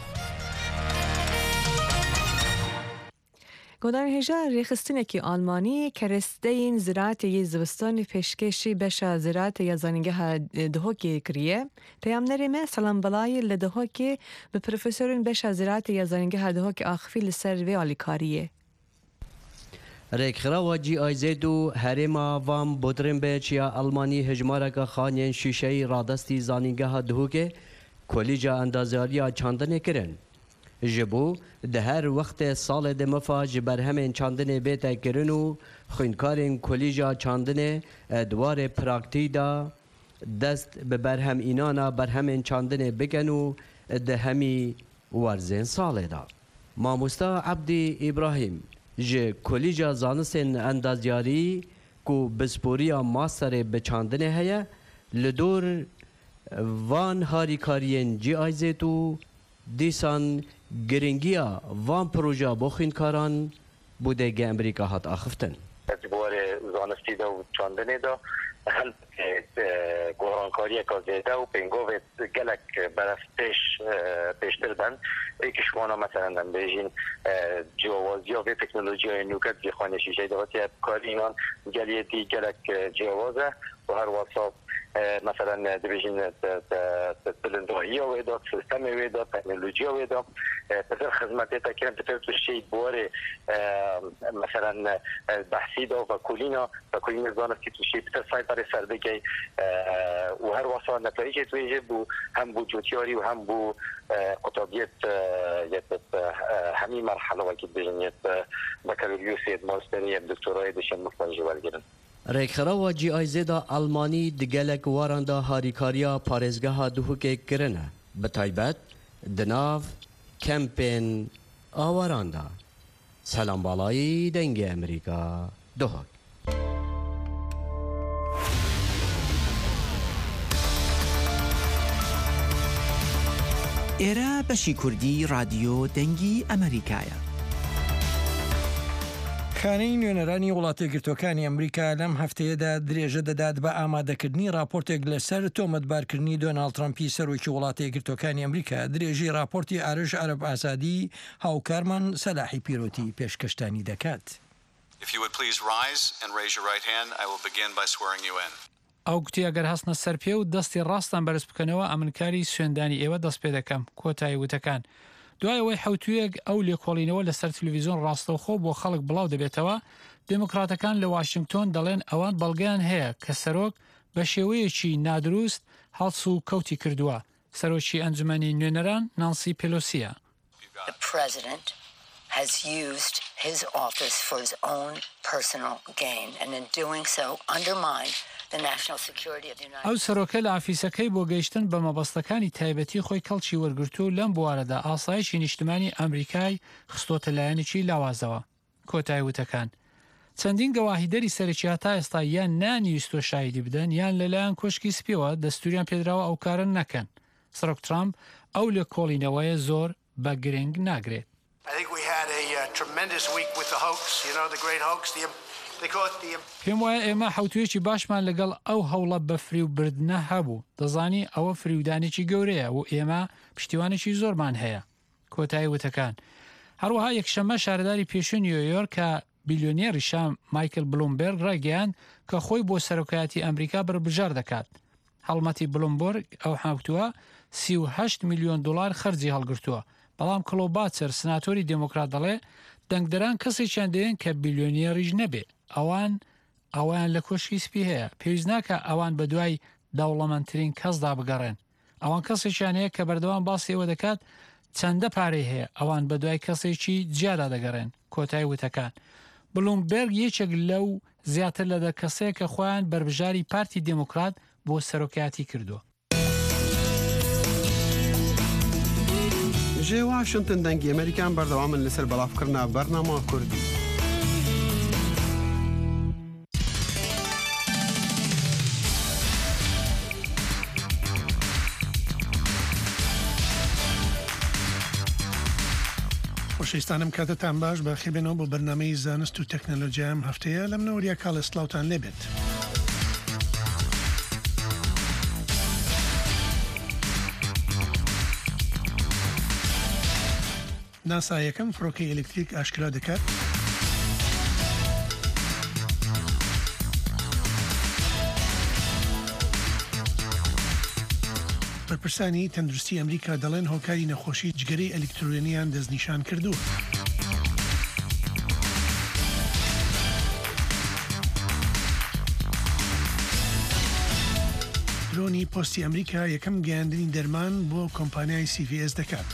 گۆدان هێژا ڕێخستنێکی ئالمانی کە ڕێستەین زراعەتی زستانی پێشکەشی بەشە زراعەتە یا زانینگەها دهۆکێ کریە پەیامنەرێمە سەلام بەڵای لە دهۆکێ بە پرۆفسۆرن بەشە زراعەتە یا زانینگەها دهۆکێ ئاخفی لەسەر وێ ئالیکاریە. رێکخراوە GIZ و هەرێما وام بۆدرێنبێچ یا ئەڵمانی هژمارەکە خانیان شیشەی ڕادەستی زانینگەها دهۆکێ کۆلیجا ئەندازیاریە چاندنێ کرن. ji bo di her wextê salê de mifa ji berhemên çandinê bête kirin û xwînkarên kolîja çandinê dwarê praktîk da dest bi berhemînana berhemên çandinê bikin û di hemî werzên salê da. Mamosta Ebdî İbrahîm ji kolîja zanistên endazyarî ku bisporiya masterê bi çandinê heye li dor van harîkariyên GIZ û dîsan giringiya van proja bo xwînkaran bû dêgê Amerîka hat axiftin. Dibare zanistî de û çandinê de hel gorankariya zêde û pêngovê gelek beref pêştir ben êkî ji wana meselen em bêjin ciwawaziya vê teknolojiya nûket jî xanê şîşeyê de hatiye karînan geliyê dî gelek ciyawaz e û her wasa مثلا دبیجین بلندویی و ایداد سیستم و ایداد تکنولوژی و ایداد پسر خدمتی تکرم پسر توشی بواره مثلا بحثی دا و کولین زانست که توشی پسر سایپر سربگی و هر واسه نتایج تویجه بو هم بو جوتیاری و هم بو قطابیت همین مرحله وکید بجنیت بکالوریوسیت ماستری دکترای دشن مفانجی ورگیرن. رێکخراوە GIZ دا ئەڵمانی digelek waran da harîkariya parêzgeha dihûkê kirine bi taybet di nav kempên awaran da. Selam balayî dengê Amerîka dihok. ئێرە بەشی کوردی رادیۆ دەنگی ئەمریکایە. خانەی نوێنەرانی وڵاتە گرتوەکانی ئەمریکا لەم هەفتەیەدا درێژە دەدات بە ئامادەکردنی راپۆرتێک لەسەر تۆمەتبارکردنی دۆناڵد ترامپی سەرۆکی وڵاتە گرتوەکانی ئەمریکا. درێژی راپۆرتی ئارژ عەرەب ئازادی هاوکارمان سەلاحی پیرۆتی پێشکەشتانی دەکات. ئەو گوتی ئەگەر هەستنە سەر پێ و دەستی ڕاستان بەرز بکەنەوە ئەمنکاری سوێندانی ئێوە دەست پێ دەکەم. کۆتایی وتەکان دوای ئەوەی حوتویەک ئەو لێکۆڵینەوە لەسەر تەلەڤیزیۆن ڕاستەوخۆ بۆ خەڵک بڵاو دەبێتەوە، دموکراتەکان لە واشنگتۆن دەڵێن ئەوان بەڵگەیان هەیە کە سەرۆک بە شێوەیەکی نادروست هەڵس و کەوتی کردووە. سەرۆکی ئەنجومەنی نوێنەران نانسی پێلۆسیە. has used his office for his own personal gain and in doing so undermined the national security of the United States. ئەو سەرۆکە لە ئافیسەکەی بۆ گەیشتن بە مەبەستەکانی تایبەتی خۆی کەڵکی وەرگرتو و لەم بوارەدا ئاسایشی نیشتمانی ئەمریکای خستۆتە لایەنێکی لاوازەوە. کۆتایی وتەکان چەندین گەواهیدەری سەرەکی هەتا ئێستا یان نانیویستۆ شایدی بدەن یان لەلایەن کۆشکی سپیەوە دەستوریان پێدراوە ئەو کارن نەکەن. سەرۆک ترامپ ئەو لێکۆڵینەوەیە زۆر بە گرنگ ناگرێت. پێم وایە ئێمە حوتوێکی باشمان لەگەڵ ئەو هەوڵە بە فری و بردنە هەبوو. دەزانی ئەوە فریودانێکی گەورەیە و ئێمە پشتیوانێکی زۆرمان هەیە. کۆتایی وتەکان هەروەها یەکشەمە شارەداری پێشووی نیویۆرک کە بیلیۆنێری شام مایکل بلومبێرگ ڕایگەیاند کە خۆی بۆ سەرۆکایەتی ئەمریکا بڕبژار دەکات. هەڵمەتی بلومبۆرگ ئەو حوتووە 38 میلیۆن دلار خەرجی هەڵگرتووە. بەڵام کلۆباتسەر سناتۆری دموکرات دەڵێ دەنگدەران کەسێکیان دەیەن کە بیلیۆنێریش نەبێ. ئەوان لە کۆشکی سپی هەیە. پێویست ناکە ئەوان بە دوای دەوڵەمەندترین کەسدا بگەڕێن. ئەوان کەسێکیان هەیە کە بەردەوام باسی ئەوە دەکات چەندە پارەی هەیە. ئەوان بە دوای کەسێکی جیادا دەگەڕێن. کۆتایی وتەکان بلومبێرگ یەکێک لەو زیاتر لە دە کەسەیە کە خۆیان بربژاری پارتی دموکرات بۆ سەرۆکایەتی کردووە. ژێ واشنتن دەنگی ئەمریکان بەردەوامن لەسەر بەڵافکردنا بەرنامە کوردی. خۆشەویستانم کاتتان باش بەخێبێنەوە بۆ بەرنامەی زانست و تەکنەلۆجیام هەفتەیە لەم نەوەریە کاڵە سلااوان لێبێت. ناسا یەکەم فڕۆکەی ئەلکتریک ئاشکرا دەکات. بەرپرسانی تەندروستی ئەمریکا دەڵێن هۆکاری نەخۆشی جگەرەی ئەلکترۆنیان دەستنیشان کردووە. درۆنی پۆستی ئەمریکا یەکەم گەیاندنی دەرمان بۆ کۆمپانیای CVS دەکات.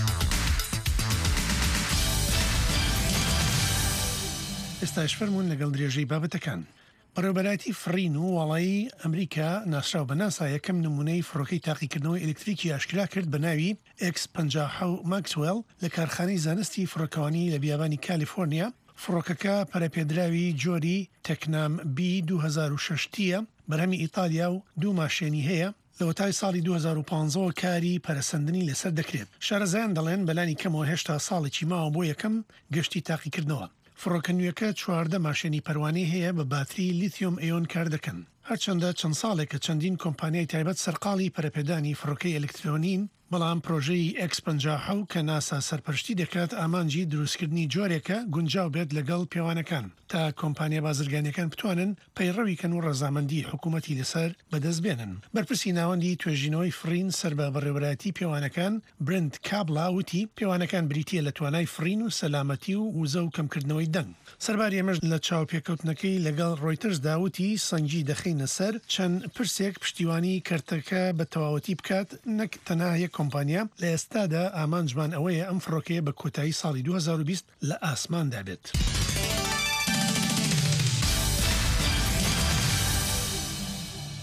ئێستاش فەرمونون لەگەڵ درێژەی بابەتەکان. بەڕێوەبەراتی فرین و وەڵایی ئەمریکا ناسراو بە ناسا یەکەم نمونەی فڕۆکەی تاقیکردنەوەی ئەلکتریکی ئاشکرا کرد بە ناوی X50 ماکسوێل لە کارخانەی زانستی فڕۆکەوانی لە بیابانی کالیفۆرنیا. فڕۆکەکە پەرەپێدراوی جۆری تەکنام B2006ە بەرهەمی ئیتالیا و دوو ماشێنی هەیە. لەوەتای ساڵی 2015 کاری پەرسەندنی لەسەر دەکرێت. شارەزایان دەڵێن بەلانی کەمەوە هێشتا ساڵێکی ماوە بۆ یەکەم گەشتی تاقیکردنەوە. فڕۆکە نوێەکە 14 ماشێنی پەروانەی هەیە بە باتری لیتیۆم ئەیۆن کار دەکەن. هەرچەندە چەند ساڵێکە چەندین کۆمپانیای تایبەت سەرقاڵی پەرەپێدانی فڕۆکەی ئەلکترۆنین، بەڵام پرۆژەی X50 کە ناسا سەرپەرشتی دەکات ئامانجی دروستکردنی جۆرێکە گونجاو بێت لەگەڵ پیاوانەکان تا کۆمپانیا بازرگانیەکان بتوانن پەیڕەویکەن و ڕەزامەندی حکوومەتی لەسەر بەدەست بێنن. بەرپرسی ناوەندی توێژینەوەی فرین سەر بە بەڕێوەبەراتی پیاوانەکان برند کابلا وتی پیاوانەکان بریتیە لە توانای فرین و سەلامەتی و وزە و کەمکردنەوەی دەنگ. سەرباری ئەمەش لە چاوپێکەوتنەکەی لەگەڵ ڕۆیترز داوتی سەنگی دەخینە سەر چەند پرسێک پشتیوانی کەرتەکە بە تەواوەتی بکات نەک تەنها یەک کۆمپانیا. لە ئێستادا ئامانجمان ئەوەیە ئەم فڕۆکەیە بە کۆتایی ساڵی 2020 لە ئاسماندا بێت.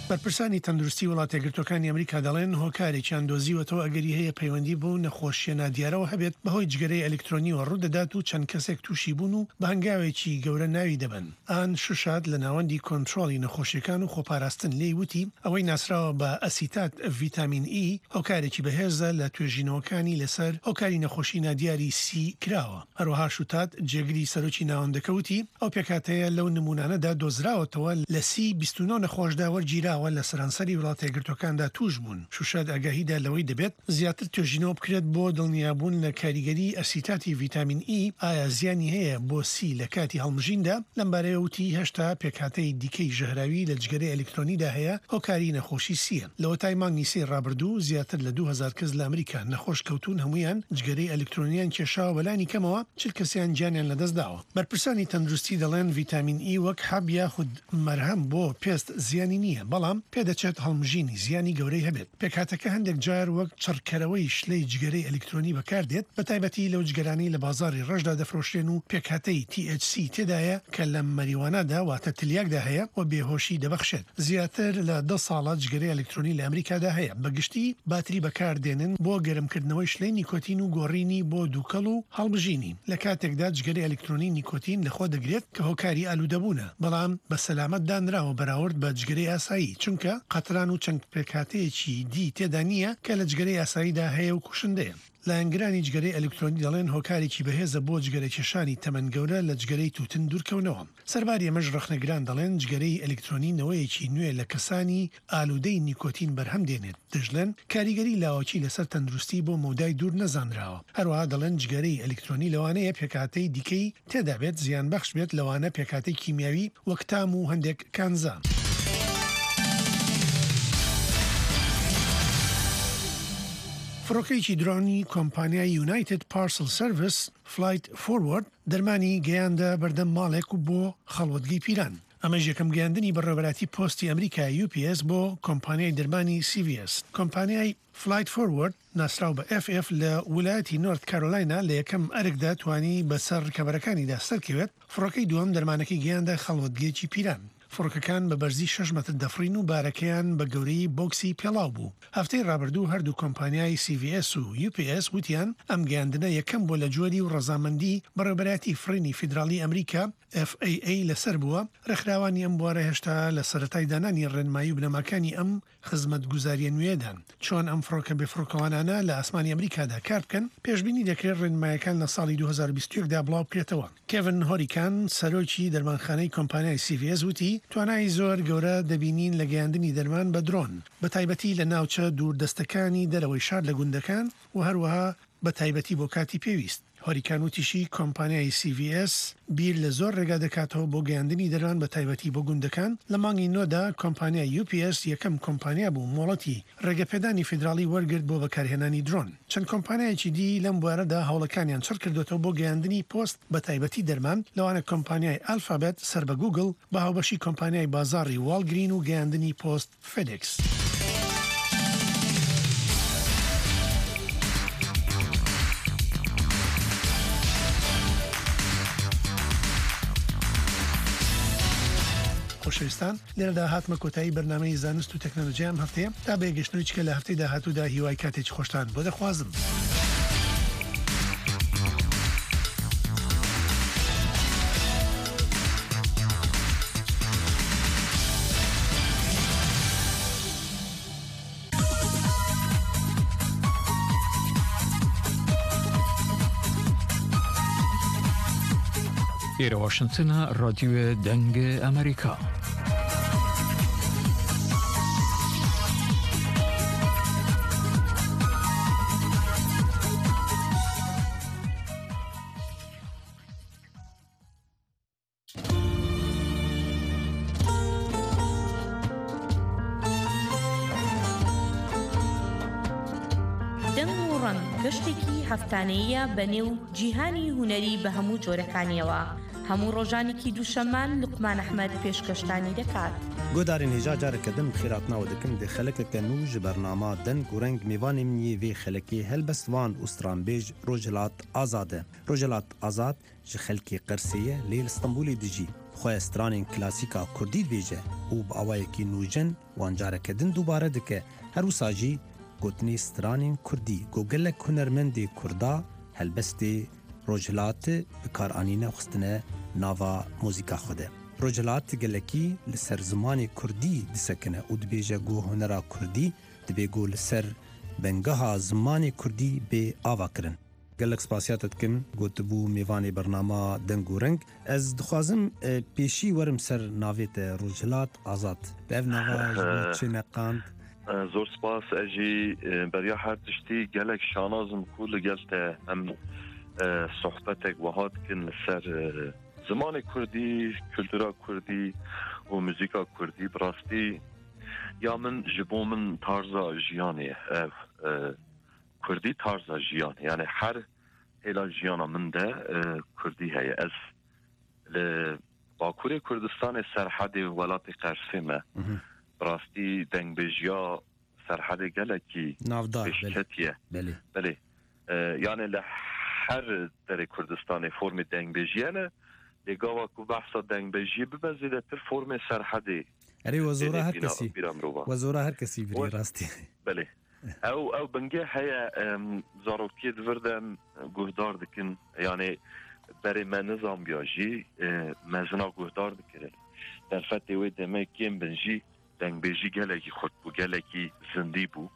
بەرپرسانی تەندروستی وڵاتە یەکگرتووەکانی ئەمریکا دەڵێن هۆکارێکیان دۆزیوەتەوە ئەگەری هەیە پەیوەندی بۆ نەخۆشیە نادیارەوە هەبێت بەهۆی جگەرەی ئەلکترۆنیەوە ڕوودەدات و چەند کەسێک تووشی بوون و بە هەنگاوێکی گەورە ناوی دەبن. ئان شوشاد لە ناوەندی کۆنتڕۆڵی نەخۆشیەکان و خۆپاراستن لێی وتی ئەوەی ناسراوە بە ئەسیتات ڤیتامین ئی هۆکارێکی بەهێزە لە توێژینەوەکانی لەسەر هۆکاری نەخۆشی نادیاری سی کراوە. هەروەها شوتات جێگری سەرۆکی ناوەندەکەوتی ئەو پێکاتەیە لەو نمونانەدا دۆزراوەتەوە لە سی 29 نەخۆشدا وەرگیراوە لە سەرانسەری وڵاتە یەکگرتووەکاندا توش بوون. شوشاد ئاگاهیدا لەوەی دەبێت زیاتر توێژینەوە بکرێت بۆ دڵنیابوون لە کاریگەری ئەسیتاتی ڤیتامین ئی ئایا زیانی هەیە بۆ سی لە کاتی هەڵمژیندا. لەمبارەیە وتی هێشتا پێکاتەی دیکەی ژەهراوی لە جگەرەی ئەلکترۆنیدا هەیە هۆکاری نەخۆشی سیە. لەوە تای مانگی سێ ڕابردوو زیاتر لە 2000 کەس لە ئەمریکا نەخۆش کەوتون هەمویان جگەرەی ئەلکترۆنیان کێشاوە بەلانی کەمەوە 40 کەسیان جانیان لەدەستداوە. بەرپرسانی تەندروستی دەڵێن ڤیتامین ئی وەک حەب یاخود مەرهەم بۆ پێست زیانی نییە بەڵام پێدەچێت هەڵمژینی زیانی گەورەی هەبێت. پێکاتەکە هەندێک جار وەک چڕکەرەوەی شلەی جگەرەی ئەلکترۆنی بەکاردێت بە تایبەتی لەو جگەرانی لە بازاری ڕەشدا دەفرۆشرێن و پێکاتەی THC تێدایە کە لە مەریوانادا واتە تلیاکدا هەیە و بێهۆشی دەبەخشێت. زیاتر لە 10 ساڵە جگەرەی ئەلکترۆنی لە ئەمریکادا هەیە. بەگشتی باتری بەکاردێنن بۆ گەرمکردنەوەی شلەی نیکۆتین و گۆڕینی بۆ دووکەڵ و هەڵبژینی. لە کاتێکدا جگەرەی ئەلکترۆنی نیکۆتین لەخۆ دەگرێت کە هۆکاری ئالوودەبوونە بەڵام بە سەلامەت دانراوە بەراورد بە جگەرەی ئاسایی چونکە قەتران و چەند پێکاتەیەکی دی تێدا نییە کە لە جگەرەی ئاساییدا هەیە و کوشندەیە. لایەنگرانی جگەرەی ئەلکترۆنی دەڵێن هۆکارێکی بەهێزە بۆ جگەرە کێشانی تەمەن گەورە لە جگەرەی تووتن دوورکەونەوە. سەرباری ئەمەش ڕخنەگران دەڵێن جگەرەی ئەلکترۆنی نەوەیەکی نوێ لە کەسانی ئالوودەی نیکۆتین بەرهەم دێنێت. دەژڵێن کاریگەری لاوەکی لەسەر تەندروستی بۆ مەودای دوور نەزانراوە. هەروەها دەڵێن جگەرەی ئەلکترۆنی لەوانەیە پێکاتەی دیکەی تێدا بێت زیان بەخش بێت لەوانە پێکاتەی کیمیاوی وەک تام و هەندێک کانزان. فڕۆکەیەکی درۆنی کۆمپانیای یونایتد پارسل سەرویس فلایت فۆروەرد دەرمانی گەیاندە بەردەم ماڵێک و بۆ خەڵوەتگەی پیران. ئەمەش یەکەم گەیاندنی بەڕێوەبەراتی پۆستی ئەمریکا UPS بۆ کۆمپانیای دەرمانی CVS. کۆمپانیای فلایت فۆروەرد ناسراو بە FF لە ویلایەتی نۆرت کارۆلاینا لە یەکەم ئەرکدا توانی بەسەر ڕکەبەرەکانیدا سەرکەوێت. فڕۆکەی دووەم دەرمانەکەی گەیاندە خەڵوەتگەیەکی پیران. فڕۆکەکان بە بەرزی 6 مەتر دەفرین و بارەکەیان بە گەورەی بۆکسی پێڵاو بوو. هەفتەی ڕابردوو هەردوو کۆمپانیای CVS و UPS وتیان ئەم گەیاندنە یەکەم بۆ لە جۆری و ڕەزامەندی بەڕێوەبەراتی فرینی فیدراڵی ئەمریکا FAA لەسەر بووە. ڕێکخراوانی ئەم بوارە هێشتا لە سەرەتای دانانی ڕێنمایی و بنەماکانی ئەم خزمەتگوزاریە نوێدان. چۆن ئەم فڕۆکە بێفڕۆکەوانانە لە ئاسمانی ئەمریکادا کار بکەن پێشبینی دەکرێت ڕێنمایەکان لە ساڵی 2021دا بڵاو بکرێتەوە. کێڤن هۆریکان سەرۆکی دەرمانخانەی کۆمپانیای CVS وتی توانای زۆر گەورە دەبینین لە گەیاندنی دەرمان بە درۆن بە تایبەتی لە ناوچە دووردەستەکانی دەرەوەی شار لە گوندەکان و هەروەها بە تایبەتی بۆ کاتی پێویست. هۆریکان وتیشی کۆمپانیای CVS بیر لە زۆر ڕێگا دەکاتەوە بۆ گەیاندنی دەرمان بە تایبەتی بۆ گوندەکان. لە مانگی نۆدا کۆمپانیای UPS یەکەم کۆمپانیا بوو مۆڵەتی ڕێگەپێدانی فیدراڵی وەرگرت بۆ بەکارهێنانی درۆن. چەند کۆمپانیایکی دی لەم بوارەدا هەوڵەکانیان چڕ کردوێتەوە بۆ گەیاندنی پۆست بە تایبەتی دەرمان لەوانە کۆمپانیای ئالفابێت سەر بە گوگل بە هاوبەشی کۆمپانیای بازاڕی واڵگرین و گەیاندنی پۆست فێدێکس. خۆشەویستان لێرەدا هاتمە کۆتایی بەرنامەی زانست و تەکنۆلۆژی ئەم هەفتەیە تا بەیەگەشتنەوەی کە لە هەفتەی داهاتوودا هیوای کاتێکی خۆشتان بۆ دەخوازم. ئێرە واشنگتنە ڕادیۆ دەنگە ئەمریکا. گەشتێکی هەفتانەیە بەنێو جیهانی هونەری بە هەموو جۆرەکانیەوە. هەموو ڕۆژانێکی دووشەمان لوقمان ئەحمەد پێشکەشتانی دەکات. گۆدارین هێژا جارەکەدم خێراتناوە دەکەم دێ خەلەکەکە نو ji بەرنامە دەنگ و رەنگ میوانê منî vê xelekê helbestvan û stranbêj Rojhilat Azad e. Rojhilat Azad ji xelkê Qersê ye lê li Stenbolê dijî. خواه سترانین کلاسیکا کردی بیجه و با آوائه کی نوجن وانجاره کدن دوباره دکه هر ساجی گوتنی سترانین کردی گوگل کنرمندی کردا هلبستی روجلات بکار آنینه خستنه ناوا موزیکا خوده. روجلات گلکی لسر زمان کردی دسکنه و دبیجه گو هنرا کردی دبیگو لسر بنگها زمان کردی به آوا کرن. گلک سپاسیاتت کن گوت بو میوانی برنامه دنگو رنگ از دخوازم پیشی ورم سر ناویت روجلات آزاد به او نوا چه نقاند زور سپاس اجی بریا هر تشتی گلک شانازم کول گلت هم صحبتك وهات كن سر زمان كردي كولتورا كردي وموسيقى كردي براستي يا من جبو من طرزا جياني كردي طرزا جيان يعني حر هلا جيانا من ده كردي هي از باكوري كردستان سرحدي ولاتي قرسمه براستي دنگ بجيا سرحدي گلكي نافدار بله يعني هر در کردستان فرم دنگ بجیانه لگاوا کو بحثا دنگ بجی ببزیده تر فرم سرحدی اری وزوره هر کسی بری راستی بله او بنگه هیا زاروکی دوردم گهدار دکن یعنی برای من نظام بیاجی مزنا گهدار دکرن در فتح وی دمه کم بنجی دنگ بجی گلکی خود بو گلکی زندی بو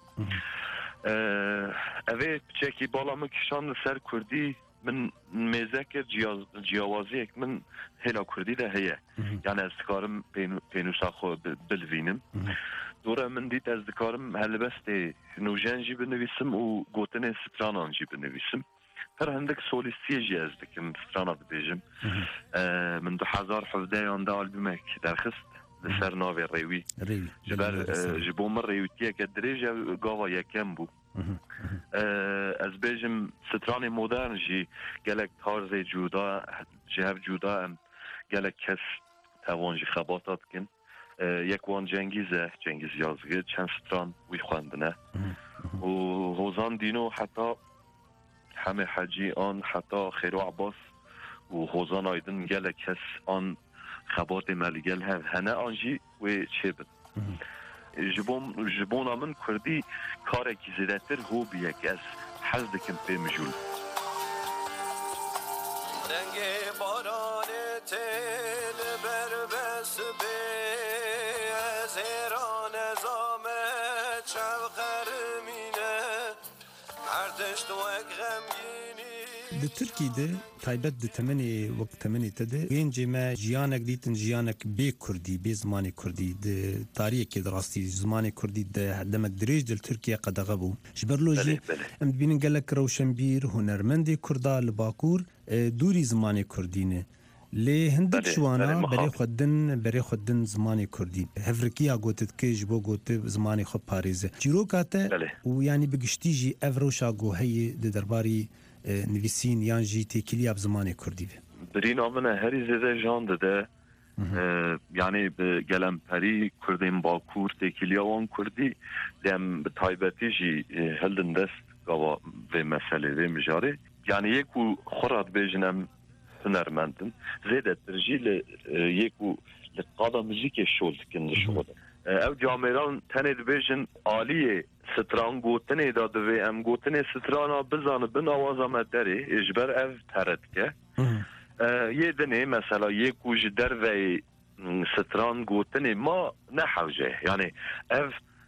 اوه چکی بالا من کشان سر کردی من میزکر جیاوازی من هلا کردی ده هیه یعنی از دکارم پینوسا خو بلوینم دوره من دید از دکارم هلبست نوژن جی بنویسم و گوتن سترانان جی بنویسم هر هندک سولیستی جی از دکم سترانا ببیجم من 2017 آنده آلبومک درخست لسر ناوی ریوی جبو من ریویتیه که دریجه گاوا یکم بو از بیجم سترانی مدرن جی گلک تارز جودا جهب جودا هم گلک کس توان جی خباتات کن یک وان جنگیز یازگه چند ستران وی خواندنه و حوزان دینو حتی همه حجی آن حتی خیرو عباس و حوزان آیدن گلک کس آن خبات ملگل هنه آنجی و چه بد جبونا من کردی کاره که زیده تر هو بیه که از حز دکم پی مجول دنگ باران تل بربس بی از ایران زامت شب خرمینه ارتشت و غمگینی د ترکی ده تایبت د تمنی وقت تمنی تده وینج ما جیانک دیتن جیانک بی کردی بی زمان کردی د تاریخ کی دراستی زمان کردی ده دمک دریج دل ترکیه قدغه بو جبرلوجی ام بینن گلک روشنبیر هنرمند کردا لباکور دوری زمان کردینه لی هندک شوانا برای خودن زمان کردی هفرکیا گوتت که جبو گوت زمان خود پاریزه جیرو کاته و یعنی بگشتی جی افروشا گوهی د درباری نویسین یان جی تکیلی اب زمان کردی برین آمنه هری زیده جان ده یعنی به گلم پری کردیم باکور تکیلی آوان کردی دیم به تایبتی جی هلدن دست گاوا و مسئله و مجاره یعنی یکو خوراد بیجنم هنرمندن زیده ترجیل یکو لقادا موزیک شول کن شوده او جامعران تنید بیجن آلیه ستران گوتنی داده و ام گوتنی سترانا بزانه بن آوازا مداری اجبر او ترد که یه دنه مثلا یک کوش در و ستران گوتنی ما نحوجه یعنی او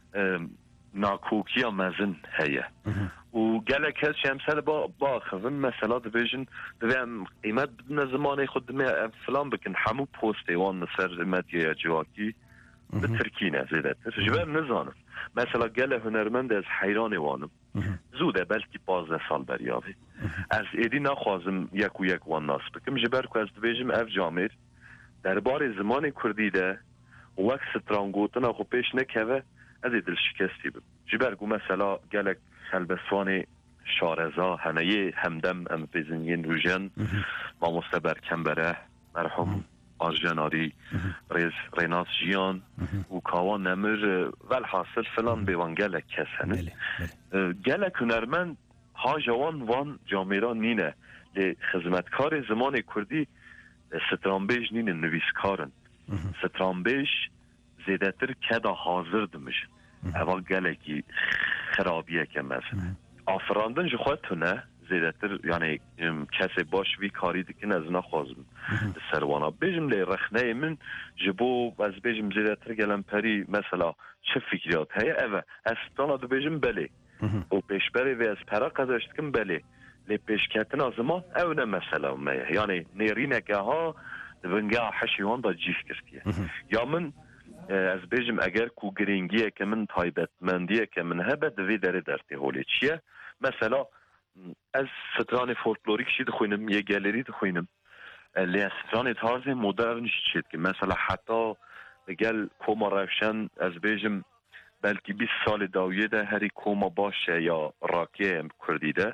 ناکوکی مزن هیه و گلک هست شمسل با خوون مثلا دبیجن دویم قیمت بدن زمانی خود دمی فلان بکن همو پوستی وان نصر مدیه جواکی به ترکینه زیده جبر نزانم مثلا گل هنرمند از حیران وانم زوده بلکی 15 سال بریابی از ایدی نخوازم یک وان ناس بکم جبر که از دبیجم اف جامعه درباره زمان کردی ده وقت ستران گوتن خو پیش نکوه از دل شکستی بم جبر گو مثلا گلک خلبسوان شارزا هنیه همدم ام بزنین روژن ما مستبر کمبره مرحوم آرژناری ریناس جیان و کاوان نمر والحاصل فلان بیوان گلک کس هنه گلک هنرمند ها جوان وان جامعران نینه لی خدمتکار زمان کردی سترانبیج نین نویسکارن سترانبیج زیدتر کدا حاضر دمشن اول گلکی خرابیه که مثلا آفراندن جو خواهد تونه زیدتر یعنی کسی باش وی کاری دکن از نخوازم سروانا بیجم لی رخنه من جبو از بیجم زیدتر گلم پری مثلا چه فکریات هیا اوه استانا دو بیجم بله و پیشبری وی از پرا قدرشت کن بله لی پیشکتن آزمان او نه مثلا میه یعنی نیرینکه ها دبنگه حشیوان دا جیف کردیه یا من از بیجم اگر کو گرینگیه که من تایبت مندیه که من هبه دوی داره درتی هولی چیه مثلا از ستران فولکلوریک شی دخوینم یه گالری دخوینم لی ستران تارز مدرن شید که مثلا حتی گل کوما روشن از بیجم بلکی 20 سال داویه ده هری کوما باشه یا راکیه کردی ده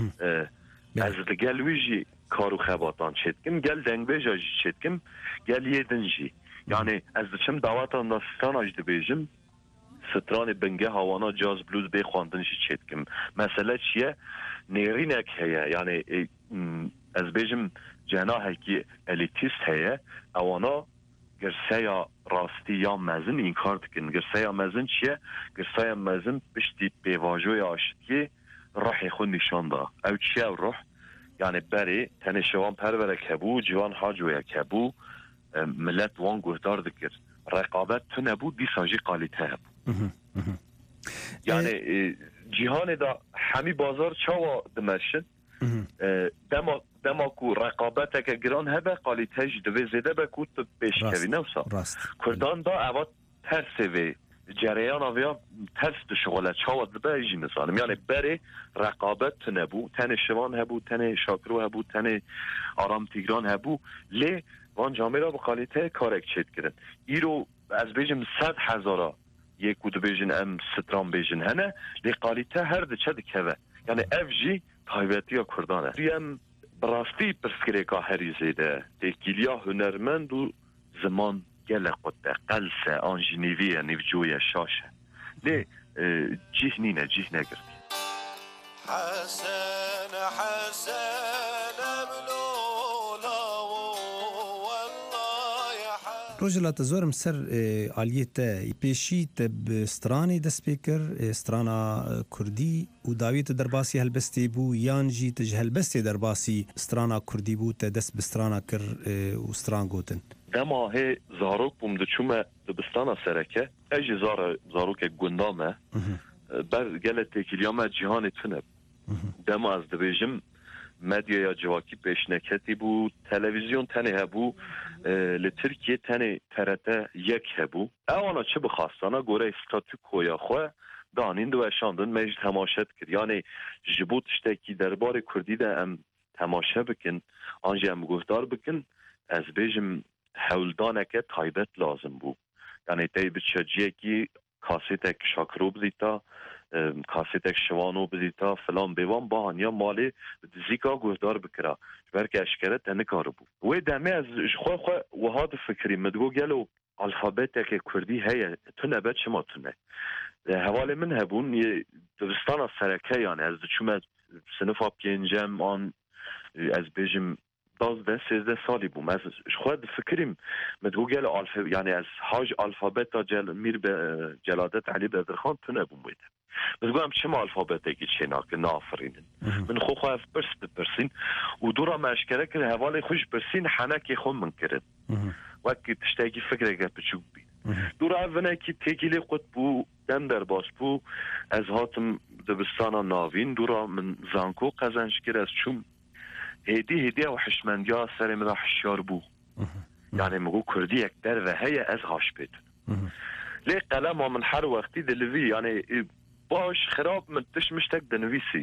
از گل ویجی کارو خباتان شید کم گل دنگ بیجا شید کم گل یه دنجی یعنی از دچم دعوت انداستان اجده بیجم ستران بنگه هوانا جاز بلوز بخواندن شید کم مثلا چیه نیرینک هیا یعنی از بیجم جناحی که الیتیست هیا اوانا گرسه یا راستی یا مزن این کار دکن گرسه یا مزن چیه؟ گرسه یا مزن پشتی بیواجوی آشتی روحی خود نشان دا او چیه او روح؟ یعنی بری تنشوان پروره کبو جوان حاجوی کبو ملت وان گهدار دکر رقابت تو نبود دی ساجی قالیته هبو یعنی جهان دا همی بازار چاوا دمشن دما کو رقابت که گران هبه قالیتهش دوی زیده به کو تو پیش کوی نوسا کردان دا اواد ترس وی جریان آویا ترس دو شغلت چاوا دبه ایجی نسانم یعنی بری رقابت تو نبو تن شوان هبو تن شاکرو هبو تن آرام تیگران هبو لی وان جامعه را به قالیته کارک چید کرن ای رو از بیجم 100,000 یک کود بیجن ام ستران بیجن هنه لی قالیته هر ده چه دکوه یعنی اف جی تایبتی ها کردانه دیم براستی پرسکره که هری زیده دیکیلیا هنرمند و زمان گله قده قلسه آنجینیویه نیوجویه شاشه لی جیه نینه جیه نگردی حسن حسن روجلات زورم سر آلیت پیشیت بسترانی دست بکر استرانا کردی و داویت درباسی هلبستی بو یان جی تج هلبستی درباسی استرانا کردی بو دست بسترانا کر و استران گوتن دما هی زاروک بوم دچومه دبستانا سرکه اجی زاروک گندامه بر گله تکیلیام جهان تنب دما از دبیجم مدیا یا جواکی پیشنکتی بود تلویزیون تنه هبو لترکیه تنه ترته یک هبو اوانا چه بخواستانا گوره استاتو کویا خواه دانین دو اشاندن میج تماشت کرد یعنی جبوت شتکی دربار کردی ده ام تماشه بکن آنجی ام گفتار بکن از بیجم حولدانه که تایبت لازم بود یعنی تایبت شجیه کی کاسیتک شاکرو بزیتا کاسیتک شوانو بزیتا فلان بیوان با هنیا مالی زیکا گوهدار بکرا برکه اشکره تنه کارو بود و دمه از خواه وهاد فکری مدگو گلو الفابت که کردی هیه تو نبت شما تونه حواله من هبون دوستان سرکه یعنی از چوم سنفا پینجم آن از بیجم 12-13 سالی بوم از خود فکریم مدگو گل یعنی از حاج الفابت میر به جلادت علی بدرخان تو نبوم بیده مدگو هم چه ما الفابته که چه نافرینن من خواه بپرسین و دورا مشکره که حواله خوش برسین حنکی خون من کرد وکی تشتاقی فکره گه بچوک بید دورا اوونه که تیگیلی خود بو دم در باش بو از هاتم دبستان ناوین دورا من زانکو قزنش کرد از چوم هدیه و حشمندیا سر من حشیار بو یعنی مگو کردی یک در و هی از هاش بید لی قلم و من هر وقتی دلوی یعنی باش خراب من تشمشتک دنویسی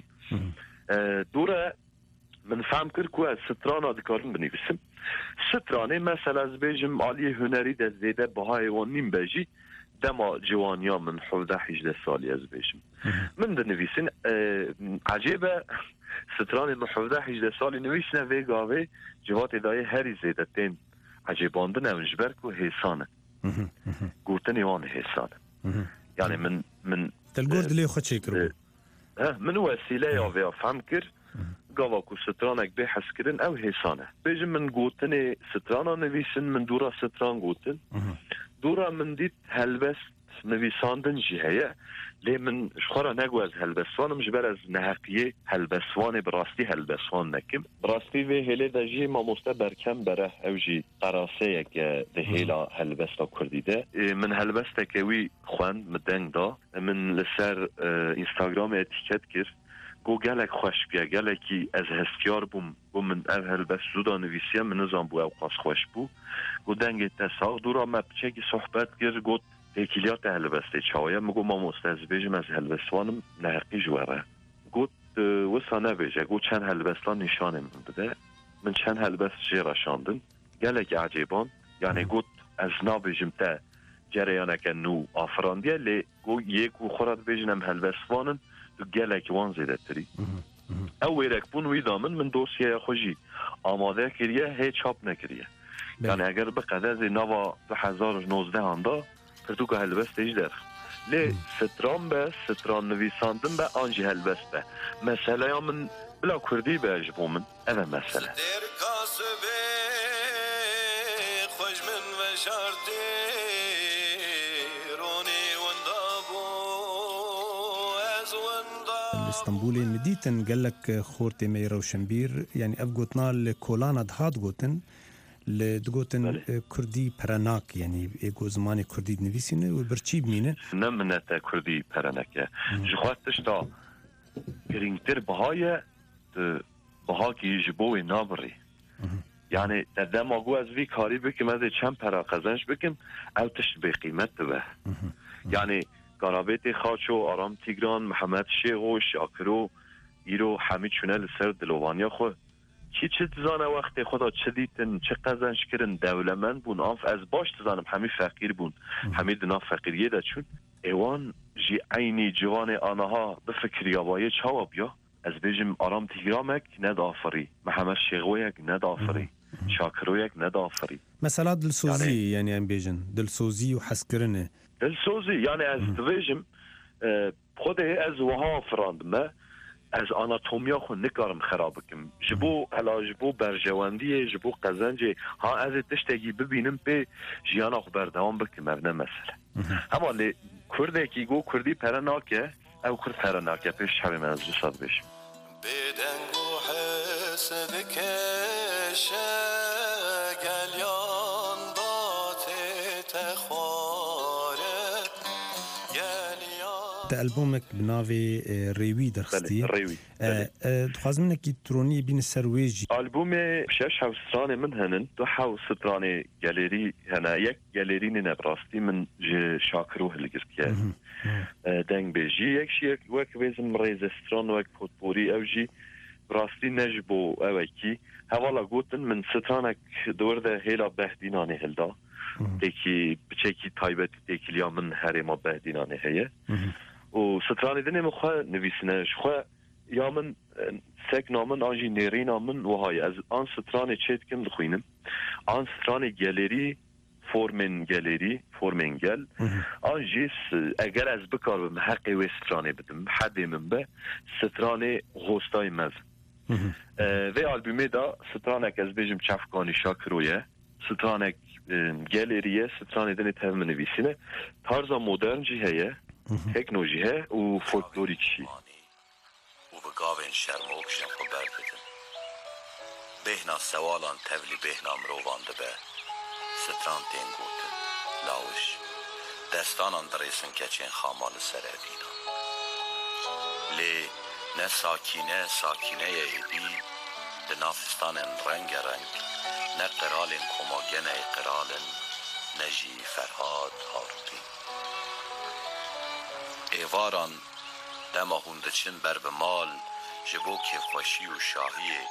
دوره من فهم کرد که از ستران دکارم بنویسم سترانه مثلا از بیجم عالی هنری در زیده بهای و نیم بیجی دما جوانیا من 17-18 سالی از بیجم من دنویسین عجیبه ستران من 17-18 سالی نویسنه وی گاوه جوات ادای هری زیده تین عجیبانده نمجبر که حیسانه گوتن ایوان حیسانه یعنی من تلگورد لی خود چه کرد من وسیله یا وی فهم کرد گاوا کو سترانک به حس کردن او حسانه بیجم من گوتن سترانا نویسن من دورا ستران گوتن دورا من دید هلبست نویساندن جهیه لی من شخورا نگو از هلبسوانم جبر از نحقیه هلبسوان براستی هلبسوان نکم براستی و هلی دا جی ما مسته برکم بره او جی قراسه یک ده هیلا هلبستا کردیده من هلبستا که وی خواند مدنگ دا من لسر اینستاگرام اتیکت کرد گو گلک خوش بیا گلکی از هستیار بوم من او هلبس زودا نویسیم من نظام بو او قاس خوش بو گو دنگ تساق دورا مبچه که صحبت کرد گو تکیلیات هلبسته چاویه مگو ما مستعز بیجم از هلبستوانم نحقی جواره گوت وسانه بیجه گو چند هلبستان نشانه من بده من چند هلبست جی رشاندن گلک عجیبان یعنی گوت از نا بیجم تا جریانه که نو آفراندیه لی گو یکو خورد بیجنم هلبستوانن دو گلک وان زیده تری او ویرک بون ویدامن من دوسیه خوشی آماده کریه هی چاپ نکریه یعنی اگر بقدر زی نوا 2019 هنده تو که هلبست ایج در لی ستران به ستران نویساندن به آنجی هلبست به مسئله یا من بلا کردی به اجبو من اوه مسئله خوش من و شرطی رونی وندابو از وندابو اسطنبولي مديتن قال لك خورتي مي روشنبير يعني افغوتنا لكولانا دهات غوتن لدغوتن كردي براناك يعني ايغو زماني كردي نويسينه وبرچي بمينه نمنت كردي براناك جواتش تا گرینگتر بهای بها کی جبوی نابری یعنی دماغو از وی کاری بکم از چند پرا قزنش بکم او تشت به قیمت به یعنی قرابت خاچو آرام تیگران محمد شیخو شاکرو ایرو همه چونه لسر دلوانیا خو چه تزانه وقتی خدا چه دیتن چه قزنش کرن دولمند بون آنف از باش تزانم همه فقیر بون همه دنا فقیریه دا چون ایوان جی عینی جوان آنها بفکری آبایه چاوا بیا از بیجم آرام تیگرامک ندافری محمد شیخویک ندافری شاکرویک ندافری مثلا دلسوزی یعنی ام بیجن دلسوزی و حس کرنه دلسوزی یعنی از بیجم خوده از وها فراندمه از آناتومیا خو نکارم خراب کم جبو هلا جبو برجواندی جبو قزنجی ها از تشتگی ببینم به جیانا خو بردوام بکم ابنه مسئله اما لی کرده کی گو کردی پرناکه او کرد پرناکه پیش شبی من از جساد بشم بدنگو حسد کشه گلیان داته تخواره تا البومك بناوي ريوي درختي ريوي دخواز منك تروني بين السرويجي البومي شش حوستراني من هنن دو حوستراني جاليري هنا يك جاليري نبراستي من شاكروه اللي قلت دنگ بيجي يك شيك وك بيزم ريزستران وك بوتبوري اوجي براستي نجبو اوكي هوالا قوتن من سترانك دور ده هيلا بهديناني هلدا تيكي بچيكي تايبت تيكي ليا من هرما بهديناني هي و ستراني دني مخوا نويسنش خوا يا من سك نامن آنجي نيرين نامن وهاي از آن ستراني چيت كم دخوينم آن ستراني گاليري فورمن گاليري فورمن گل آنجيس اگر از بكار بم حقي و ستراني بدم حدي من به ستراني غوستاي مز و آلبومي دا سترانك از بيجم چفقاني شاكرويه سترانك گاليريه ستراني دني تهم نويسينه تارزا مودرن جهيه تکنولوژی و فولکلوریکی و به گاوین شرموک جنخو برددن بهنا سوالان تولی بهنا مروانده به ستران تینگوتن لاوش دستانان دریسن کچین خامال سرابینا لی نه ساکینه ایدی دنافستان رنگ نه قرال کماگن قرال نجی فرهاد هاروتی ایواران دما هونده چن بر به مال جبو که خوشی و شاهیه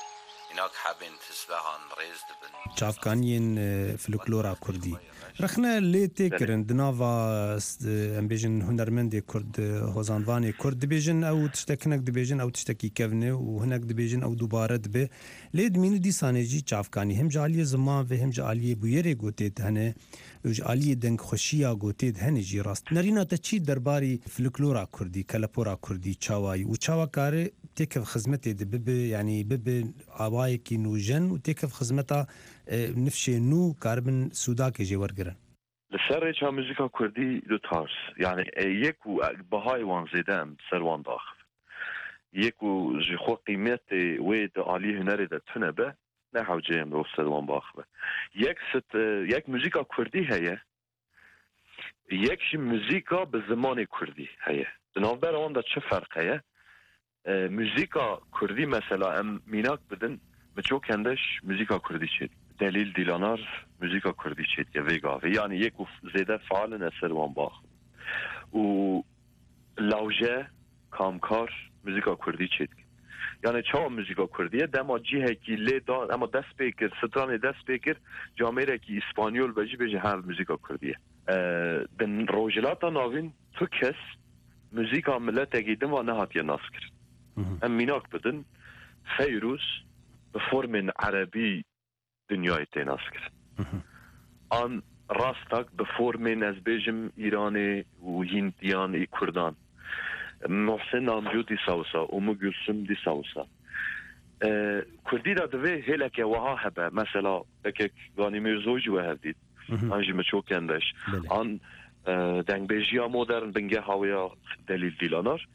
هناك حابين تسبحان ريز دبن چافکانین فلکلورا کردی رخنا لی تکرن دناوا امبیجن هنرمند کرد هوزانوانی کرد دبیجن او تشتکنک دبیجن او تشتکی کونه و هناك دبیجن او دوباره دبه لید مینو دی سانجی چافکانی هم جالی زمان و هم جالی بویره گوتید هنه و جالی دنگ خوشیا گوتید هنه جی راست نرینا تا چی درباری فلکلورا کردی کلپورا کردی چاوایی و چاوکاره تکف خدمتی دبه یعنی ببه آوای کی نوجن و تکف خدمتا نفشي نو كاربن سوداكي جي ورقرن لسر چا موزیکا کردی دو تارس یعنی یک و بهای وان زیدم سر وان داخل یک و جخو قیمت وید عالی هنری ده تنه به نه حوجه هم رو سر وان باخبه یک موزیکا کردی هیه یک موزیکا به زمان کردی هیه بنابر آن ده چه فرق هیه موزیکا کردی مثلا ام میناک بدن مچو کندش موزیکا کردی چید دلیل دیلانار موزیکا کردی چید که ویگاوی یعنی یک زیده فعال نصر وان باخ و لوجه کامکار موزیکا کردی چید یعنی چه موزیکا کردیه دما جیه کی لی دان اما دست بکر ستران دست بکر جامعه کی اسپانیول بجی هر موزیکا کردیه دن روجلاتا ناوین تو کس موزیکا ملت گیدم و نهات یه ناس کرد ام میناک بدن فیروز به فرم عربی دنیای تیناس کرد آن راستک به فرم از بیجم ایرانی و هندیان ای کردان محسن نامجو دی ساوسا اومو گلسم دی ساوسا کردی دا دوی هلک وها هبه مثلا بکک گانی مرزوجی و هفدید آنجی مچو کندش آن دنگ بیجی ها مدرن بنگه هاویا دلیل دیلانار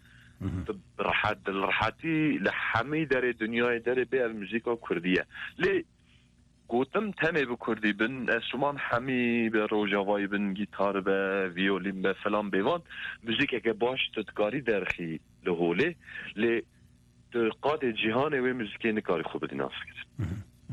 راحتی لحمی در دنیای در به موزیکا کردیه لی گوتم تمه به کردی بن اسمان همی به روجاوای بن گیتار به ویولین به فلان بیوان موزیک اگه باش تدکاری درخی لهوله لی درقاد جهان و موزیکی نکاری خوب دیناس کرد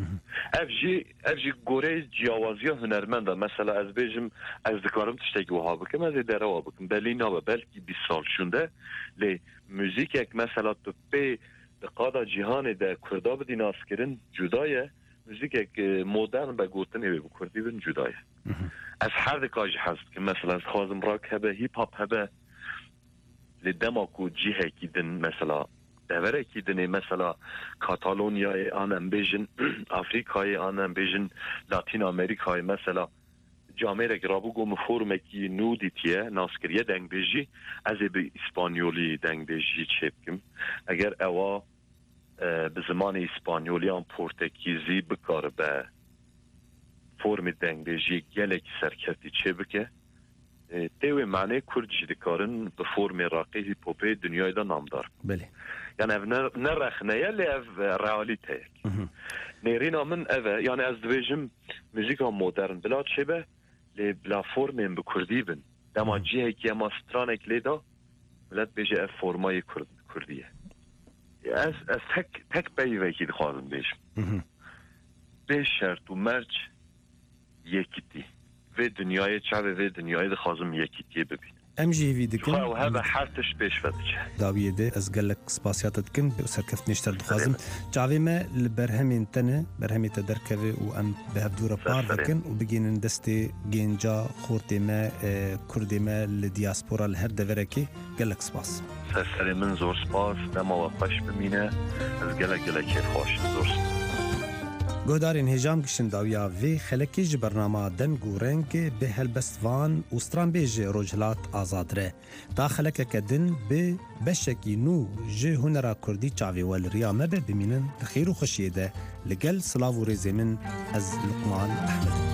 افجی گوره جیاوازی هنرمنده مثلا از بیجم از دکارم تشتگی وها بکم از دره وها بکم بلی نابه بلکی 20 سال شونده لی موزیک یک مثلا تو پی دقادا جهان ده کردا بدیناس کرن جدایه موزیک یک مدرن به گوتنی به کردی بین جدایه از هر دکاج هست که مثلا از خوازم راک هبه هیپ هاپ هبه لی دماکو جیه کی دن مثلا دوره کی دنی مثلا کاتالونیای آنم بیجن افریقای آنم بیجن لاتین امریکای مثلا جامعه رابو گم فرم کی نودی تیه ناسکریه دنگ بیجی از به اسپانیولی دنگ بیجی چپکم اگر اوا به زمان اسپانیولی آن پورتگیزی بکار به فرم دنگ بیجی گلک سرکتی چه بکه تیوی معنی کرد جدیکارن به فرم راقی هیپوپی دنیای دا نامدار بله یعنی اف نرخنه لی اف رئالیته نیرینا من اوه یعنی از دویجم موزیکا مدرن بلا چه به لی بلا فرمیم بکردی بن دما جیه که اما سترانک لی دا ملت بیجه اف فرمای کردیه از تک بیوه که دخوازم بیشم بیش شرط و مرج یکی دی و دنیای چاوه و دنیای دخوازم یکی دیه ببین ام جی وی دکن و هذا حرتش پیش فتشه داویده از گلک سپاسیات دکن به سرکفت نشتر دخوازم جاوی ما لبرهمین تنه برهمی تدرکوه و ام به هفدور پار دکن و بگینن دست گینجا خورتی ما کردی ما لدیاسپورا لهر دورکی گلک سپاس سرسری من زور سپاس دما و خوش بمینه از گلک خوش زور سپاس گودارین هجام گشن داویا وی خلکی ج برنامه دنگ و رنگ به هلبستوان و ستران بیج روجلات آزادره تا خلک کدن به بشکی نو جه هنرا کردی چاوی والریا مبه بمینن خیر و خوشیه ده لگل سلاو و رزی من از لقمان احمد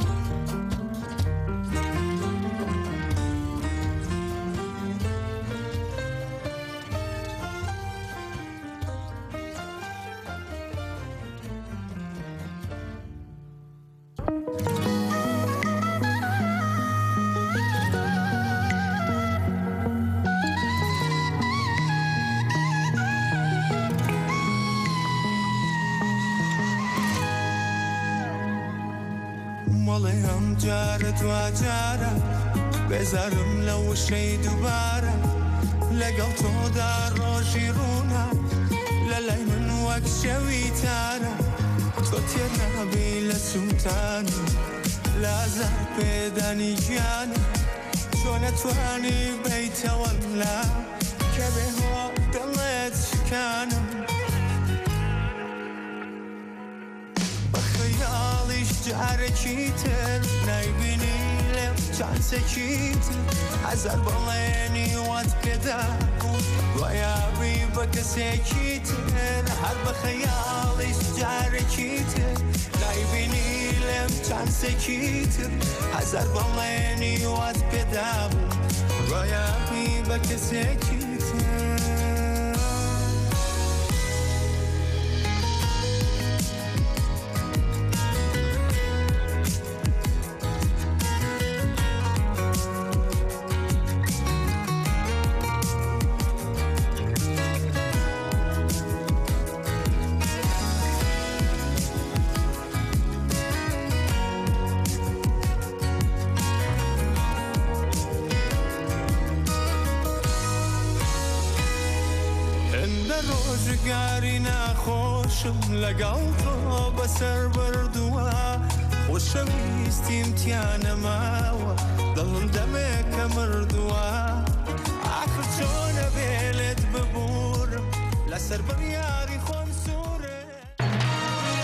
بذارم لو شي دوباره لقلتو دار روجي رونا للاي من وقت شوي تاره تۆ تێنابی لە سووتانی لازار پێدانی گیانە تۆ نەتوانی بیتەوە لا کە بێهۆ دڵێت شکانم بە خەیاڵیش جارێکی تر نایبینی لێم چانسێکی تر هەزار بەڵێنی وات پێدا وایابی بە کەسێکی تر هەر بە خەیاڵیش جارێکی تر نایبینی لێم چانسێکی تر هەزار بەڵێنی وات پێدا وایابی بە کەسێکی تر ڕۆژگاری ناخۆشم لەگەڵ تۆ بەسەر بردووە خۆشەویستیم تیانەماوە دڵم دەمێکە مردووە آخر چۆنە بێلێت ببورم لەسەر بڕیاری خۆ